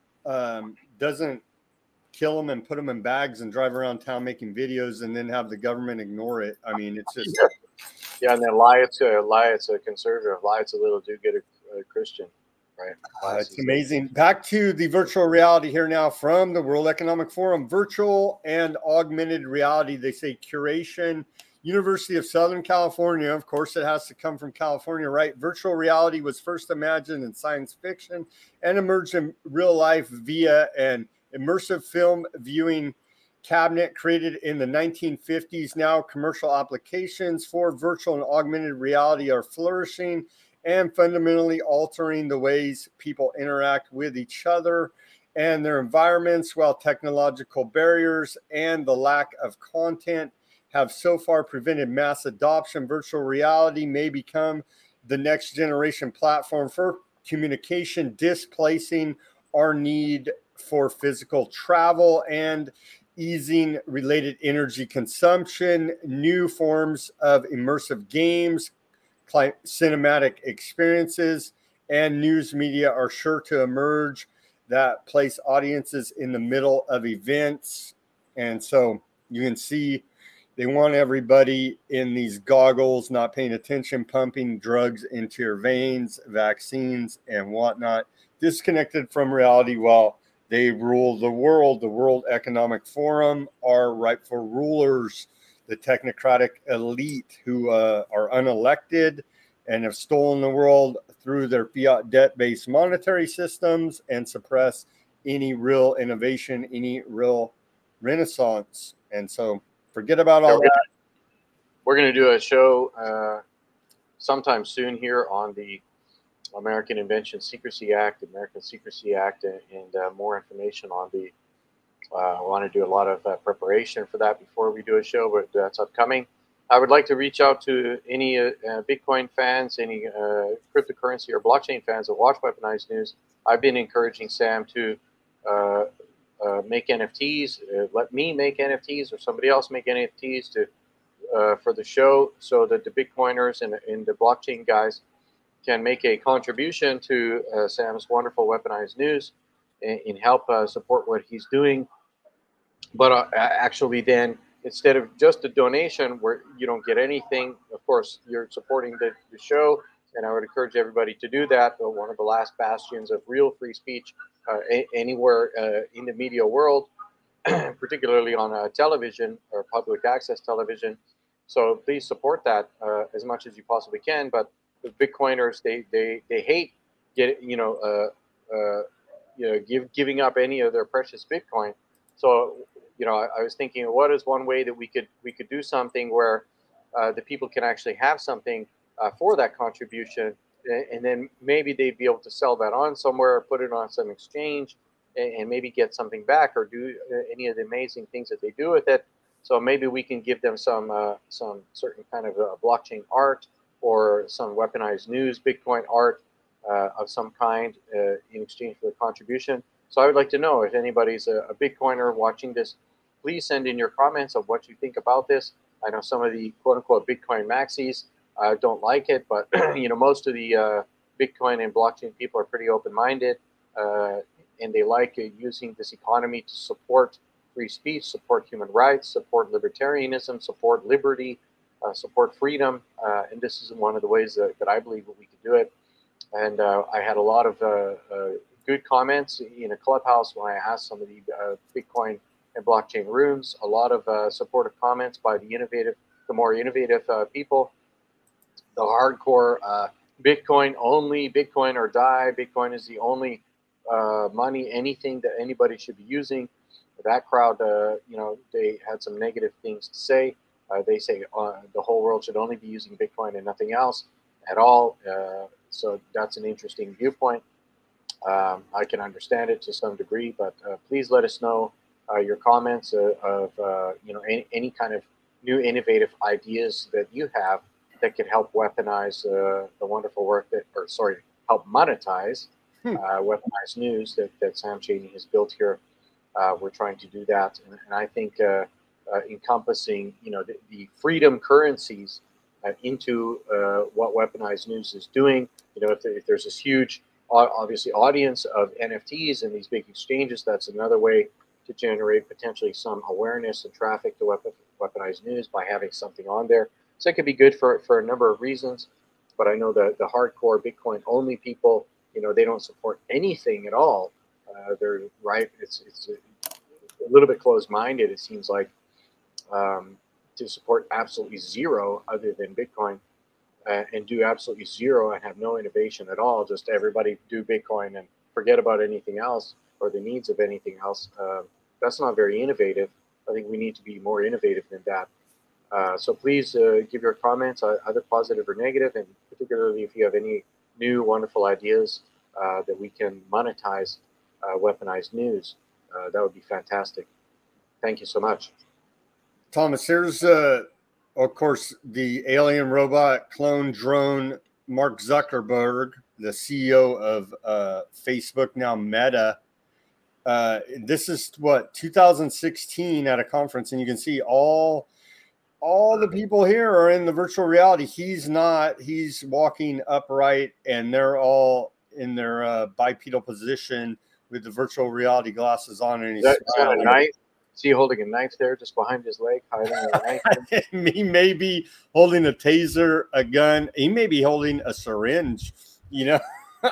S1: um, doesn't kill them and put them in bags and drive around town making videos and then have the government ignore it. I mean, it's just
S2: Yeah, and then lie it's a lie it's a conservative, lie it's a little do get a, a Christian, right?
S1: uh, it's amazing. Back to the virtual reality here now from the World Economic Forum. Virtual and augmented reality, they say curation. University of Southern California, of course, it has to come from California, right? Virtual reality was first imagined in science fiction and emerged in real life via an immersive film viewing cabinet created in the nineteen fifties. Now commercial applications for virtual and augmented reality are flourishing and fundamentally altering the ways people interact with each other and their environments, while technological barriers and the lack of content have so far prevented mass adoption. Virtual reality may become the next generation platform for communication, displacing our need for physical travel and easing related energy consumption. New forms of immersive games, cinematic experiences, and news media are sure to emerge that place audiences in the middle of events. And so you can see they want everybody in these goggles, not paying attention, pumping drugs into your veins, vaccines, and whatnot, disconnected from reality while they rule the world. The World Economic Forum are rightful rulers, the technocratic elite who uh, are unelected and have stolen the world through their fiat debt-based monetary systems and suppress any real innovation, any real renaissance. And so forget about all that.
S2: We're going to do a show uh, sometime soon here on the American Invention Secrecy Act, American Secrecy Act, and, and uh, more information on the. Uh, I want to do a lot of uh, preparation for that before we do a show, but that's upcoming. I would like to reach out to any uh, uh, Bitcoin fans, any uh, cryptocurrency or blockchain fans that watch Weaponized News. I've been encouraging Sam to uh, uh, make N F Ts. Uh, let me make N F Ts, or somebody else make N F Ts to uh, for the show, so that the Bitcoiners and, and the blockchain guys can make a contribution to uh, Sam's wonderful Weaponized News and, and help uh, support what he's doing. But uh, actually, then, instead of just a donation where you don't get anything, of course, you're supporting the, the show, and I would encourage everybody to do that. But one of the last bastions of real free speech uh, a- anywhere uh, in the media world, particularly on uh, television or public access television. So please support that uh, as much as you possibly can. But the Bitcoiners, they they they hate get you know uh, uh, you know give, giving up any of their precious Bitcoin. So you know I, I was thinking, what is one way that we could we could do something where uh, the people can actually have something uh, for that contribution, and, and then maybe they'd be able to sell that on somewhere, put it on some exchange, and, and maybe get something back or do uh, any of the amazing things that they do with it. So maybe we can give them some uh, some certain kind of uh, blockchain art or some weaponized news, Bitcoin art uh, of some kind uh, in exchange for the contribution. So I would like to know if anybody's a, a Bitcoiner watching this, please send in your comments of what you think about this. I know some of the quote unquote Bitcoin maxis uh, don't like it, but you know, most of the uh, Bitcoin and blockchain people are pretty open-minded uh, and they like uh, using this economy to support free speech, support human rights, support libertarianism, support liberty, uh, support freedom. Uh, and this is one of the ways that, that I believe that we can do it. And uh, I had a lot of uh, uh, good comments in a clubhouse when I asked some of the uh, Bitcoin and blockchain rooms, a lot of uh, supportive comments by the innovative, the more innovative uh, people, the hardcore uh, Bitcoin only, Bitcoin or die, Bitcoin is the only uh, money, anything that anybody should be using. That crowd, uh, you know, they had some negative things to say. Uh, they say uh, the whole world should only be using Bitcoin and nothing else at all. Uh, so that's an interesting viewpoint. Um, I can understand it to some degree, but uh, please let us know uh, your comments uh, of, uh, you know, any, any kind of new innovative ideas that you have that could help weaponize uh, the wonderful work that, or sorry, help monetize uh, weaponized news that, that Sam Cheney has built here. Uh, we're trying to do that, and, and I think uh, uh, encompassing, you know, the, the freedom currencies uh, into uh, what weaponized news is doing. You know, if, if there's this huge, obviously, audience of N F Ts and these big exchanges, that's another way to generate potentially some awareness and traffic to weapon, weaponized news by having something on there. So it could be good for for a number of reasons. But I know that the hardcore Bitcoin only people, you know, they don't support anything at all. Uh, they're right. It's it's a, a little bit closed-minded. It seems like um, to support absolutely zero other than Bitcoin uh, and do absolutely zero and have no innovation at all. Just everybody do Bitcoin and forget about anything else or the needs of anything else. Uh, that's not very innovative. I think we need to be more innovative than that. Uh, so please uh, give your comments, uh, either positive or negative, and particularly if you have any new wonderful ideas uh, that we can monetize. Uh, weaponized news, uh, that would be fantastic. Thank you so much.
S1: Thomas, here's, uh, of course, the alien robot clone drone, Mark Zuckerberg, the C E O of uh, Facebook, now Meta. Uh, this is, what, two thousand sixteen at a conference, and you can see all, all the people here are in the virtual reality. He's not. He's walking upright, and they're all in their uh, bipedal position with the virtual reality glasses on, and he's
S2: that, got a knife. Is he holding a knife there just behind his leg, hiding a knife?
S1: He may be holding a taser, a gun. He may be holding a syringe. You know,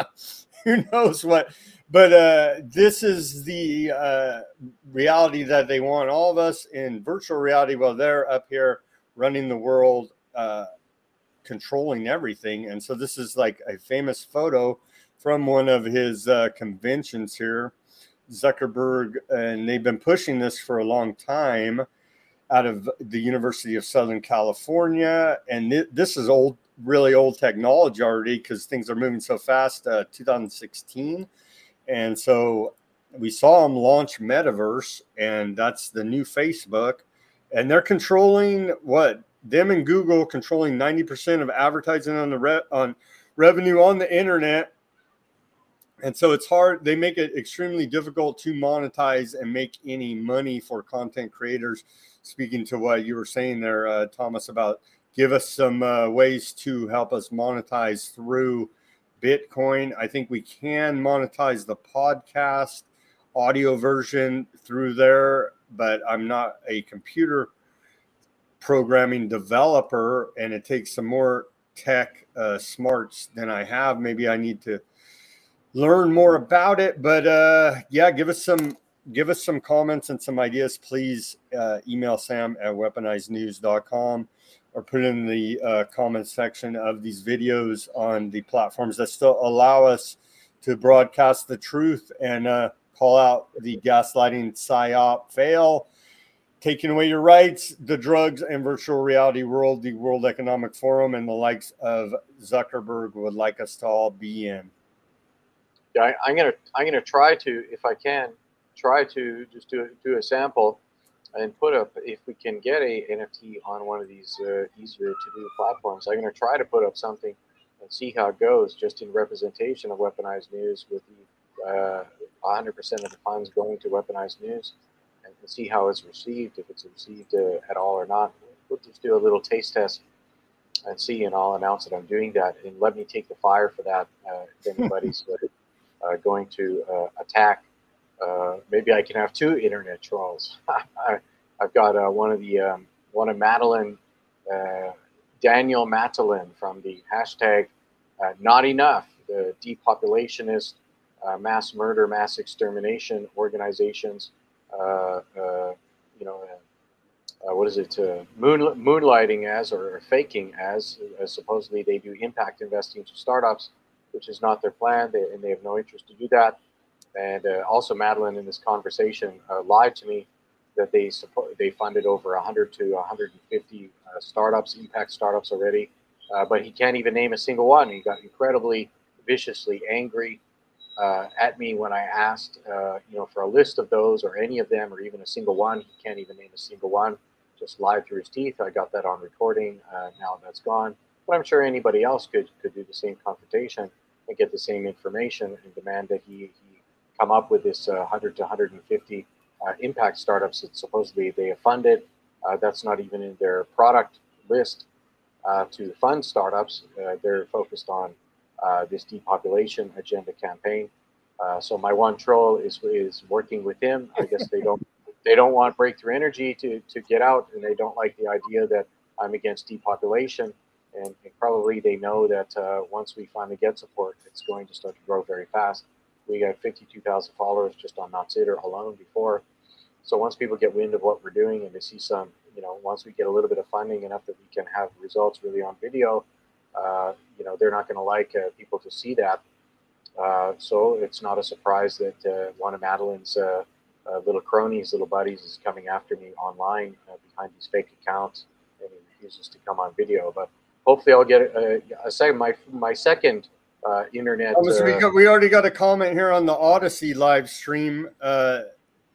S1: who knows what? But uh, this is the uh, reality that they want all of us in virtual reality while they're up here running the world, uh, controlling everything. And so this is like a famous photo from one of his uh, conventions here, Zuckerberg, and they've been pushing this for a long time out of the University of Southern California. And th- this is old, really old technology already because things are moving so fast, uh, two thousand sixteen. And so we saw them launch Metaverse, and that's the new Facebook. And they're controlling what? Them and Google controlling ninety percent of advertising on the re- on revenue on the internet. And so it's hard. They make it extremely difficult to monetize and make any money for content creators. Speaking to what you were saying there, uh, Thomas, about give us some uh, ways to help us monetize through Bitcoin. I think we can monetize the podcast audio version through there, but I'm not a computer programming developer, and it takes some more tech uh, smarts than I have. Maybe I need to learn more about it, but uh, yeah, give us some give us some comments and some ideas. Please uh, email Sam at weaponized news dot com or put it in the uh, comment section of these videos on the platforms that still allow us to broadcast the truth and uh, call out the gaslighting, psyop, fail, taking away your rights, the drugs and virtual reality world, the World Economic Forum, and the likes of Zuckerberg would like us to all be in.
S2: Yeah, I, I'm gonna I'm gonna try to, if I can, try to just do do a sample and put up, if we can get a N F T on one of these uh, easier to do platforms. I'm gonna try to put up something and see how it goes, just in representation of Weaponized News, with the uh, one hundred percent of the funds going to Weaponized News, and see how it's received, if it's received uh, at all or not. We'll just do a little taste test and see, and I'll announce that I'm doing that, and let me take the fire for that uh, if anybody's uh, going to uh, attack. Uh, maybe I can have two internet trolls. I, I've got uh, one of the um, one of Madeline, uh, Daniel Matalin from the hashtag uh, Not Enough, the depopulationist, uh, mass murder, mass extermination organizations. Uh, uh, you know, uh, uh, what is it? Uh, moon, moonlighting as, or faking as, uh, supposedly they do impact investing to startups, which is not their plan, they, and they have no interest to do that. And uh, also, Madeline, in this conversation, uh, lied to me that they support, they funded over one hundred to one hundred fifty uh, startups, impact startups already, uh, but he can't even name a single one. He got incredibly viciously angry uh, at me when I asked, uh, you know, for a list of those, or any of them, or even a single one. He can't even name a single one. Just lied through his teeth. I got that on recording. Uh, now that's gone. But I'm sure anybody else could could do the same confrontation and get the same information and demand that he, he come up with this uh, one hundred to one hundred fifty uh, impact startups that supposedly they have funded. Uh, that's not even in their product list uh, to fund startups. Uh, they're focused on uh, this depopulation agenda campaign. Uh, so my one troll is is working with him. I guess they don't they don't want Breakthrough Energy to to get out, and they don't like the idea that I'm against depopulation. And, and probably they know that uh, once we finally get support, it's going to start to grow very fast. We got fifty-two thousand followers just on Notsitter alone before. So once people get wind of what we're doing, and they see some, you know, once we get a little bit of funding enough that we can have results really on video, uh, you know, they're not going to like uh, people to see that. Uh, so it's not a surprise that uh, one of Madeline's uh, uh, little cronies, little buddies, is coming after me online uh, behind these fake accounts, and he refuses to come on video. But hopefully I'll get a, a second, my, my second uh, internet.
S1: Oh, so we,
S2: uh,
S1: got, we already got a comment here on the Odyssey live stream. Uh,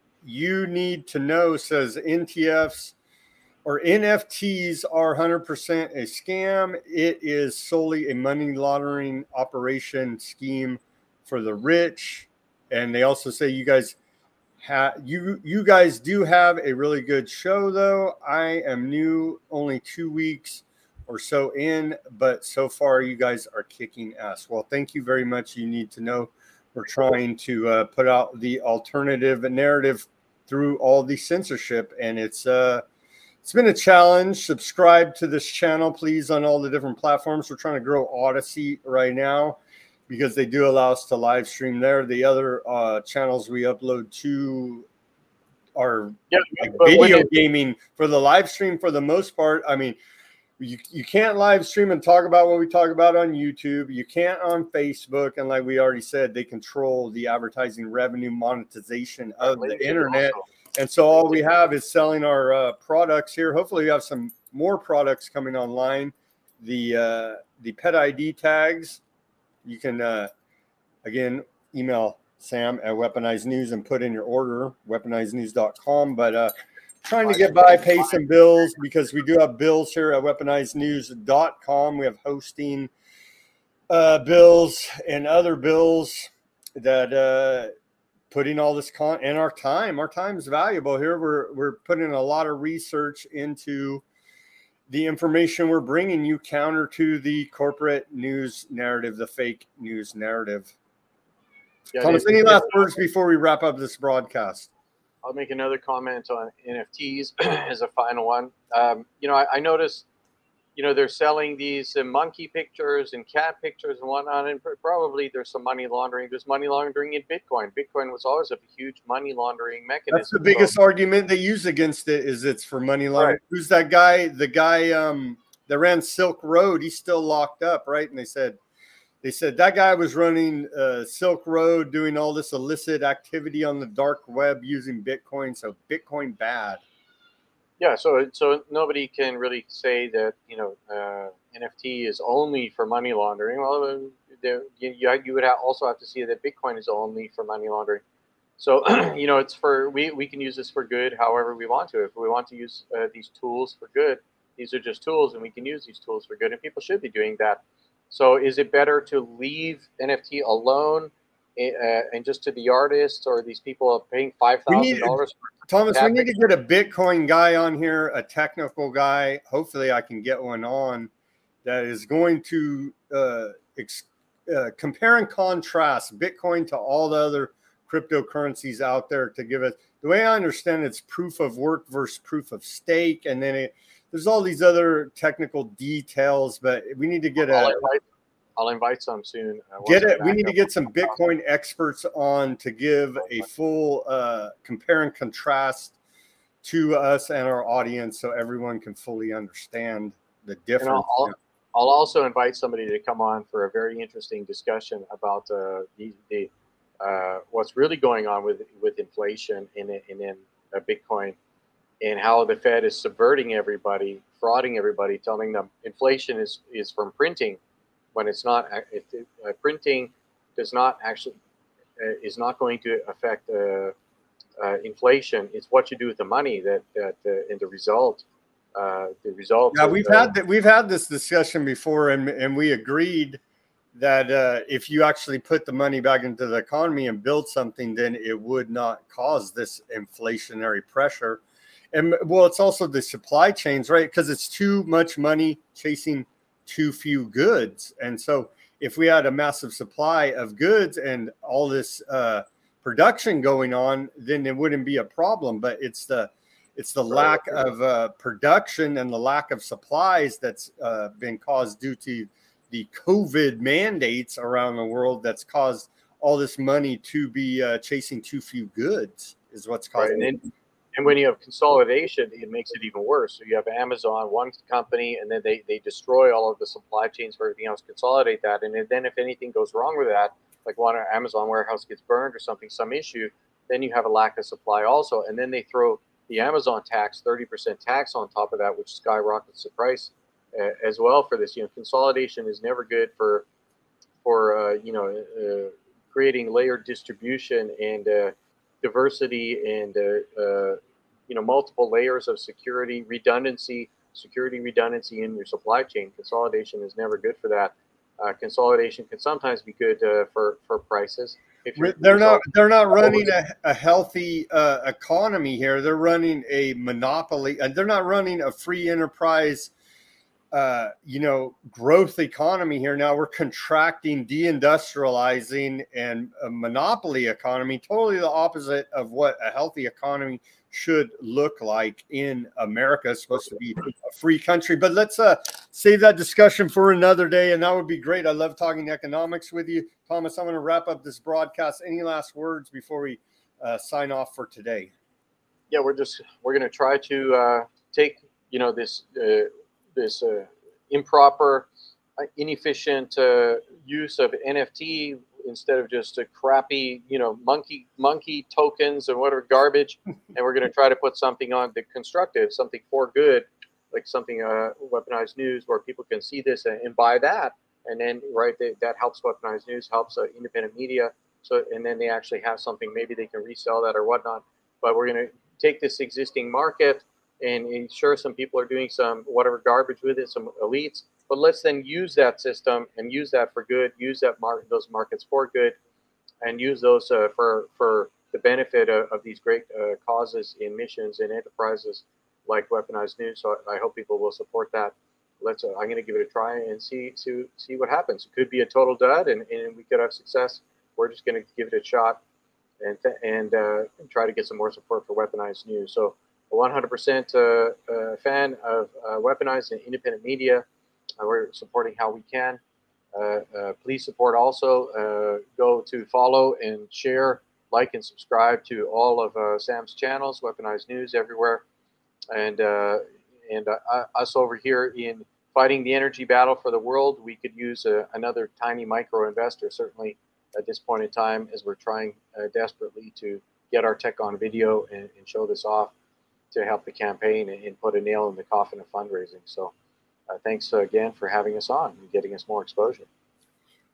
S1: you need to know, says N T Fs or N F Ts are one hundred percent a scam. It is solely a money laundering operation scheme for the rich. And they also say you guys have you you guys do have a really good show, though. I am new, only two weeks or so in, but so far you guys are kicking ass. Well, thank you very much. You need to know we're trying to uh, put out the alternative narrative through all the censorship, and it's uh it's been a challenge. Subscribe to this channel, please, on all the different platforms. We're trying to grow Odyssey right now because they do allow us to live stream there. The other uh, channels we upload to are
S2: yeah,
S1: like
S2: but when
S1: video
S2: it-
S1: gaming for the live stream for the most part. I mean, you, you can't live stream and talk about what we talk about on YouTube. You can't on Facebook. And like we already said, they control the advertising revenue monetization of the internet. And so all we have is selling our uh, products here. Hopefully we have some more products coming online. The uh, the pet I D tags, you can, uh, again, email Sam at Weaponized News and put in your order, weaponized news dot com. But uh, trying to get by, pay some bills, because we do have bills here at weaponized news dot com. We have hosting uh, bills and other bills that uh, putting all this con and our time. Our time is valuable here. We're we're putting a lot of research into the information we're bringing you, counter to the corporate news narrative, the fake news narrative.
S2: Yeah,
S1: Thomas,
S2: it-
S1: any
S2: it-
S1: last words before we wrap up this broadcast?
S2: I'll make another comment on N F Ts as a final one. Um, you know, I, I noticed, you know, they're selling these uh, monkey pictures and cat pictures and whatnot, and pr- probably there's some money laundering. There's money laundering in Bitcoin. Bitcoin was always a huge money laundering mechanism.
S1: That's the biggest
S2: So,
S1: argument they use against it, is it's for money laundering.
S2: Right.
S1: Who's that guy? The guy um, that ran Silk Road. He's still locked up, right? And they said, they said that guy was running uh, Silk Road, doing all this illicit activity on the dark web using Bitcoin. So Bitcoin bad.
S2: yeah, so so nobody can really say that, you know, uh, N F T is only for money laundering. Well, uh, there, you, you would have also have to see that Bitcoin is only for money laundering. So, you know, it's for, we, we can use this for good however we want to. If we want to use uh, these tools for good, these are just tools, and we can use these tools for good, and people should be doing that. So is it better to leave N F T alone uh, and just to the artists, or these people are paying five thousand dollars?
S1: Thomas, we need to get a Bitcoin guy on here, a technical guy. Hopefully I can get one on that is going to uh, ex- uh, compare and contrast Bitcoin to all the other cryptocurrencies out there to give it. The way I understand it, it's proof of work versus proof of stake. And then it, there's all these other technical details, but we need to get
S2: I'll
S1: a...
S2: invite, I'll invite some soon. Uh,
S1: Get it. We need to get some Bitcoin experts on to give a full uh, compare and contrast to us and our audience, so everyone can fully understand the difference.
S2: And I'll, I'll, I'll also invite somebody to come on for a very interesting discussion about uh, the, the uh, what's really going on with with inflation in in, in uh, Bitcoin, and how the Fed is subverting everybody, frauding everybody, telling them inflation is is from printing. When it's not, if uh, printing does not actually uh, is not going to affect uh, uh, inflation. It's what you do with the money that that uh, in the result, uh, the result.
S1: Yeah,
S2: of,
S1: we've
S2: uh,
S1: had that. We've had this discussion before, and and we agreed that uh, if you actually put the money back into the economy and build something, then it would not cause this inflationary pressure. And well, it's also the supply chains, right? Because it's too much money chasing too few goods. And so if we had a massive supply of goods and all this uh, production going on, then it wouldn't be a problem. But it's the it's the lack of uh, production and the lack of supplies that's uh, been caused due to the COVID mandates around the world that's caused all this money to be uh, chasing too few goods is what's causing
S2: right.
S1: it.
S2: And, and when you have consolidation, it makes it even worse. So you have Amazon, one company, and then they, they destroy all of the supply chains for everything else, consolidate that. And then if anything goes wrong with that, like one Amazon warehouse gets burned or something, some issue, then you have a lack of supply also. And then they throw the Amazon tax, thirty percent tax on top of that, which skyrockets the price uh, as well for this. You know, consolidation is never good for, for uh, you know, uh, creating layered distribution and uh, diversity and uh, uh, you know, multiple layers of security, redundancy, security redundancy in your supply chain. Consolidation is never good for that. Uh, consolidation can sometimes be good uh, for for prices. If
S1: they're not they're not running a, a healthy uh, economy here. They're running a monopoly, and they're not running a free enterprise, uh, you know, growth economy here. Now we're contracting, deindustrializing, and a monopoly economy. Totally the opposite of what a healthy economy should look like in America. It's supposed to be a free country. But let's uh, save that discussion for another day, and that would be great. I love talking economics with you. Thomas, I'm going to wrap up this broadcast. Any last words before we uh, sign off for today?
S2: Yeah, we're just we're going to try to uh, take, you know, this uh, this uh, improper, uh, inefficient uh, use of N F T instead of just a crappy, you know, monkey monkey tokens and whatever garbage, and we're going to try to put something on the constructive, something for good, like something uh, Weaponized News, where people can see this and, and buy that, and then right they, that helps Weaponized News, helps uh, independent media. So and then they actually have something, maybe they can resell that or whatnot. But we're going to take this existing market and ensure some people are doing some whatever garbage with it, some elites. But let's then use that system and use that for good, use that market, those markets for good, and use those uh, for for the benefit of, of these great uh, causes in missions and enterprises like Weaponized News. So I hope people will support that. Let's. Uh, I'm going to give it a try and see see see what happens. It could be a total dud, and, and we could have success. We're just going to give it a shot and th- and, uh, and try to get some more support for Weaponized News. So a one hundred percent uh, uh, fan of uh, Weaponized and independent media. Uh, we're supporting how we can. Uh, uh, please support also. Uh, go to follow and share, like and subscribe to all of uh, Sam's channels, Weaponized News everywhere. And uh, and uh, us over here in fighting the energy battle for the world, we could use uh, another tiny micro investor, certainly at this point in time, as we're trying uh, desperately to get our tech on video and, and show this off to help the campaign and, and put a nail in the coffin of fundraising. So uh, thanks again for having us on and getting us more exposure.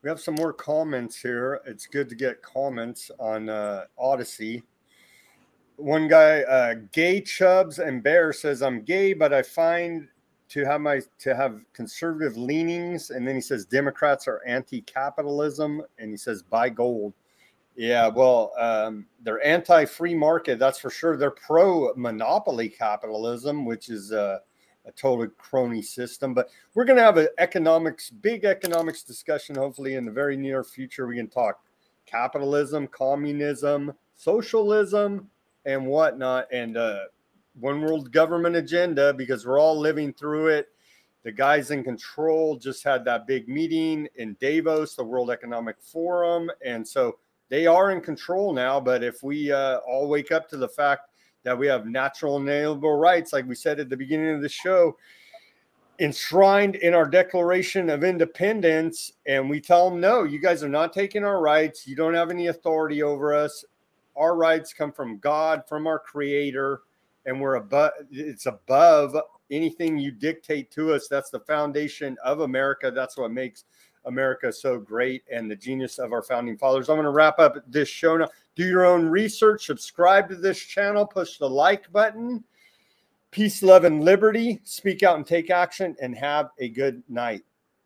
S1: We have some more comments here. It's good to get comments on uh, Odyssey. One guy, uh, Gay Chubbs and Bear says, I'm gay, but I find to have my to have conservative leanings. And then he says Democrats are anti-capitalism, and he says buy gold. Yeah, well, um, they're anti-free market, that's for sure. They're pro-monopoly capitalism, which is uh, a total crony system. But we're going to have an economics, big economics discussion, hopefully in the very near future. We can talk capitalism, communism, socialism, and whatnot, and uh, one world government agenda, because we're all living through it. The guys in control just had that big meeting in Davos, the World Economic Forum, and so they are in control now. But if we uh, all wake up to the fact that we have natural and inalienable rights, like we said at the beginning of the show, enshrined in our Declaration of Independence, and we tell them, no, you guys are not taking our rights. You don't have any authority over us. Our rights come from God, from our Creator, and we're above. It's above anything you dictate to us. That's the foundation of America. That's what makes America so great, and the genius of our founding fathers. I'm going to wrap up this show now. Do your own research. Subscribe to this channel. Push the like button. Peace, love, and liberty. Speak out and take action, and have a good night.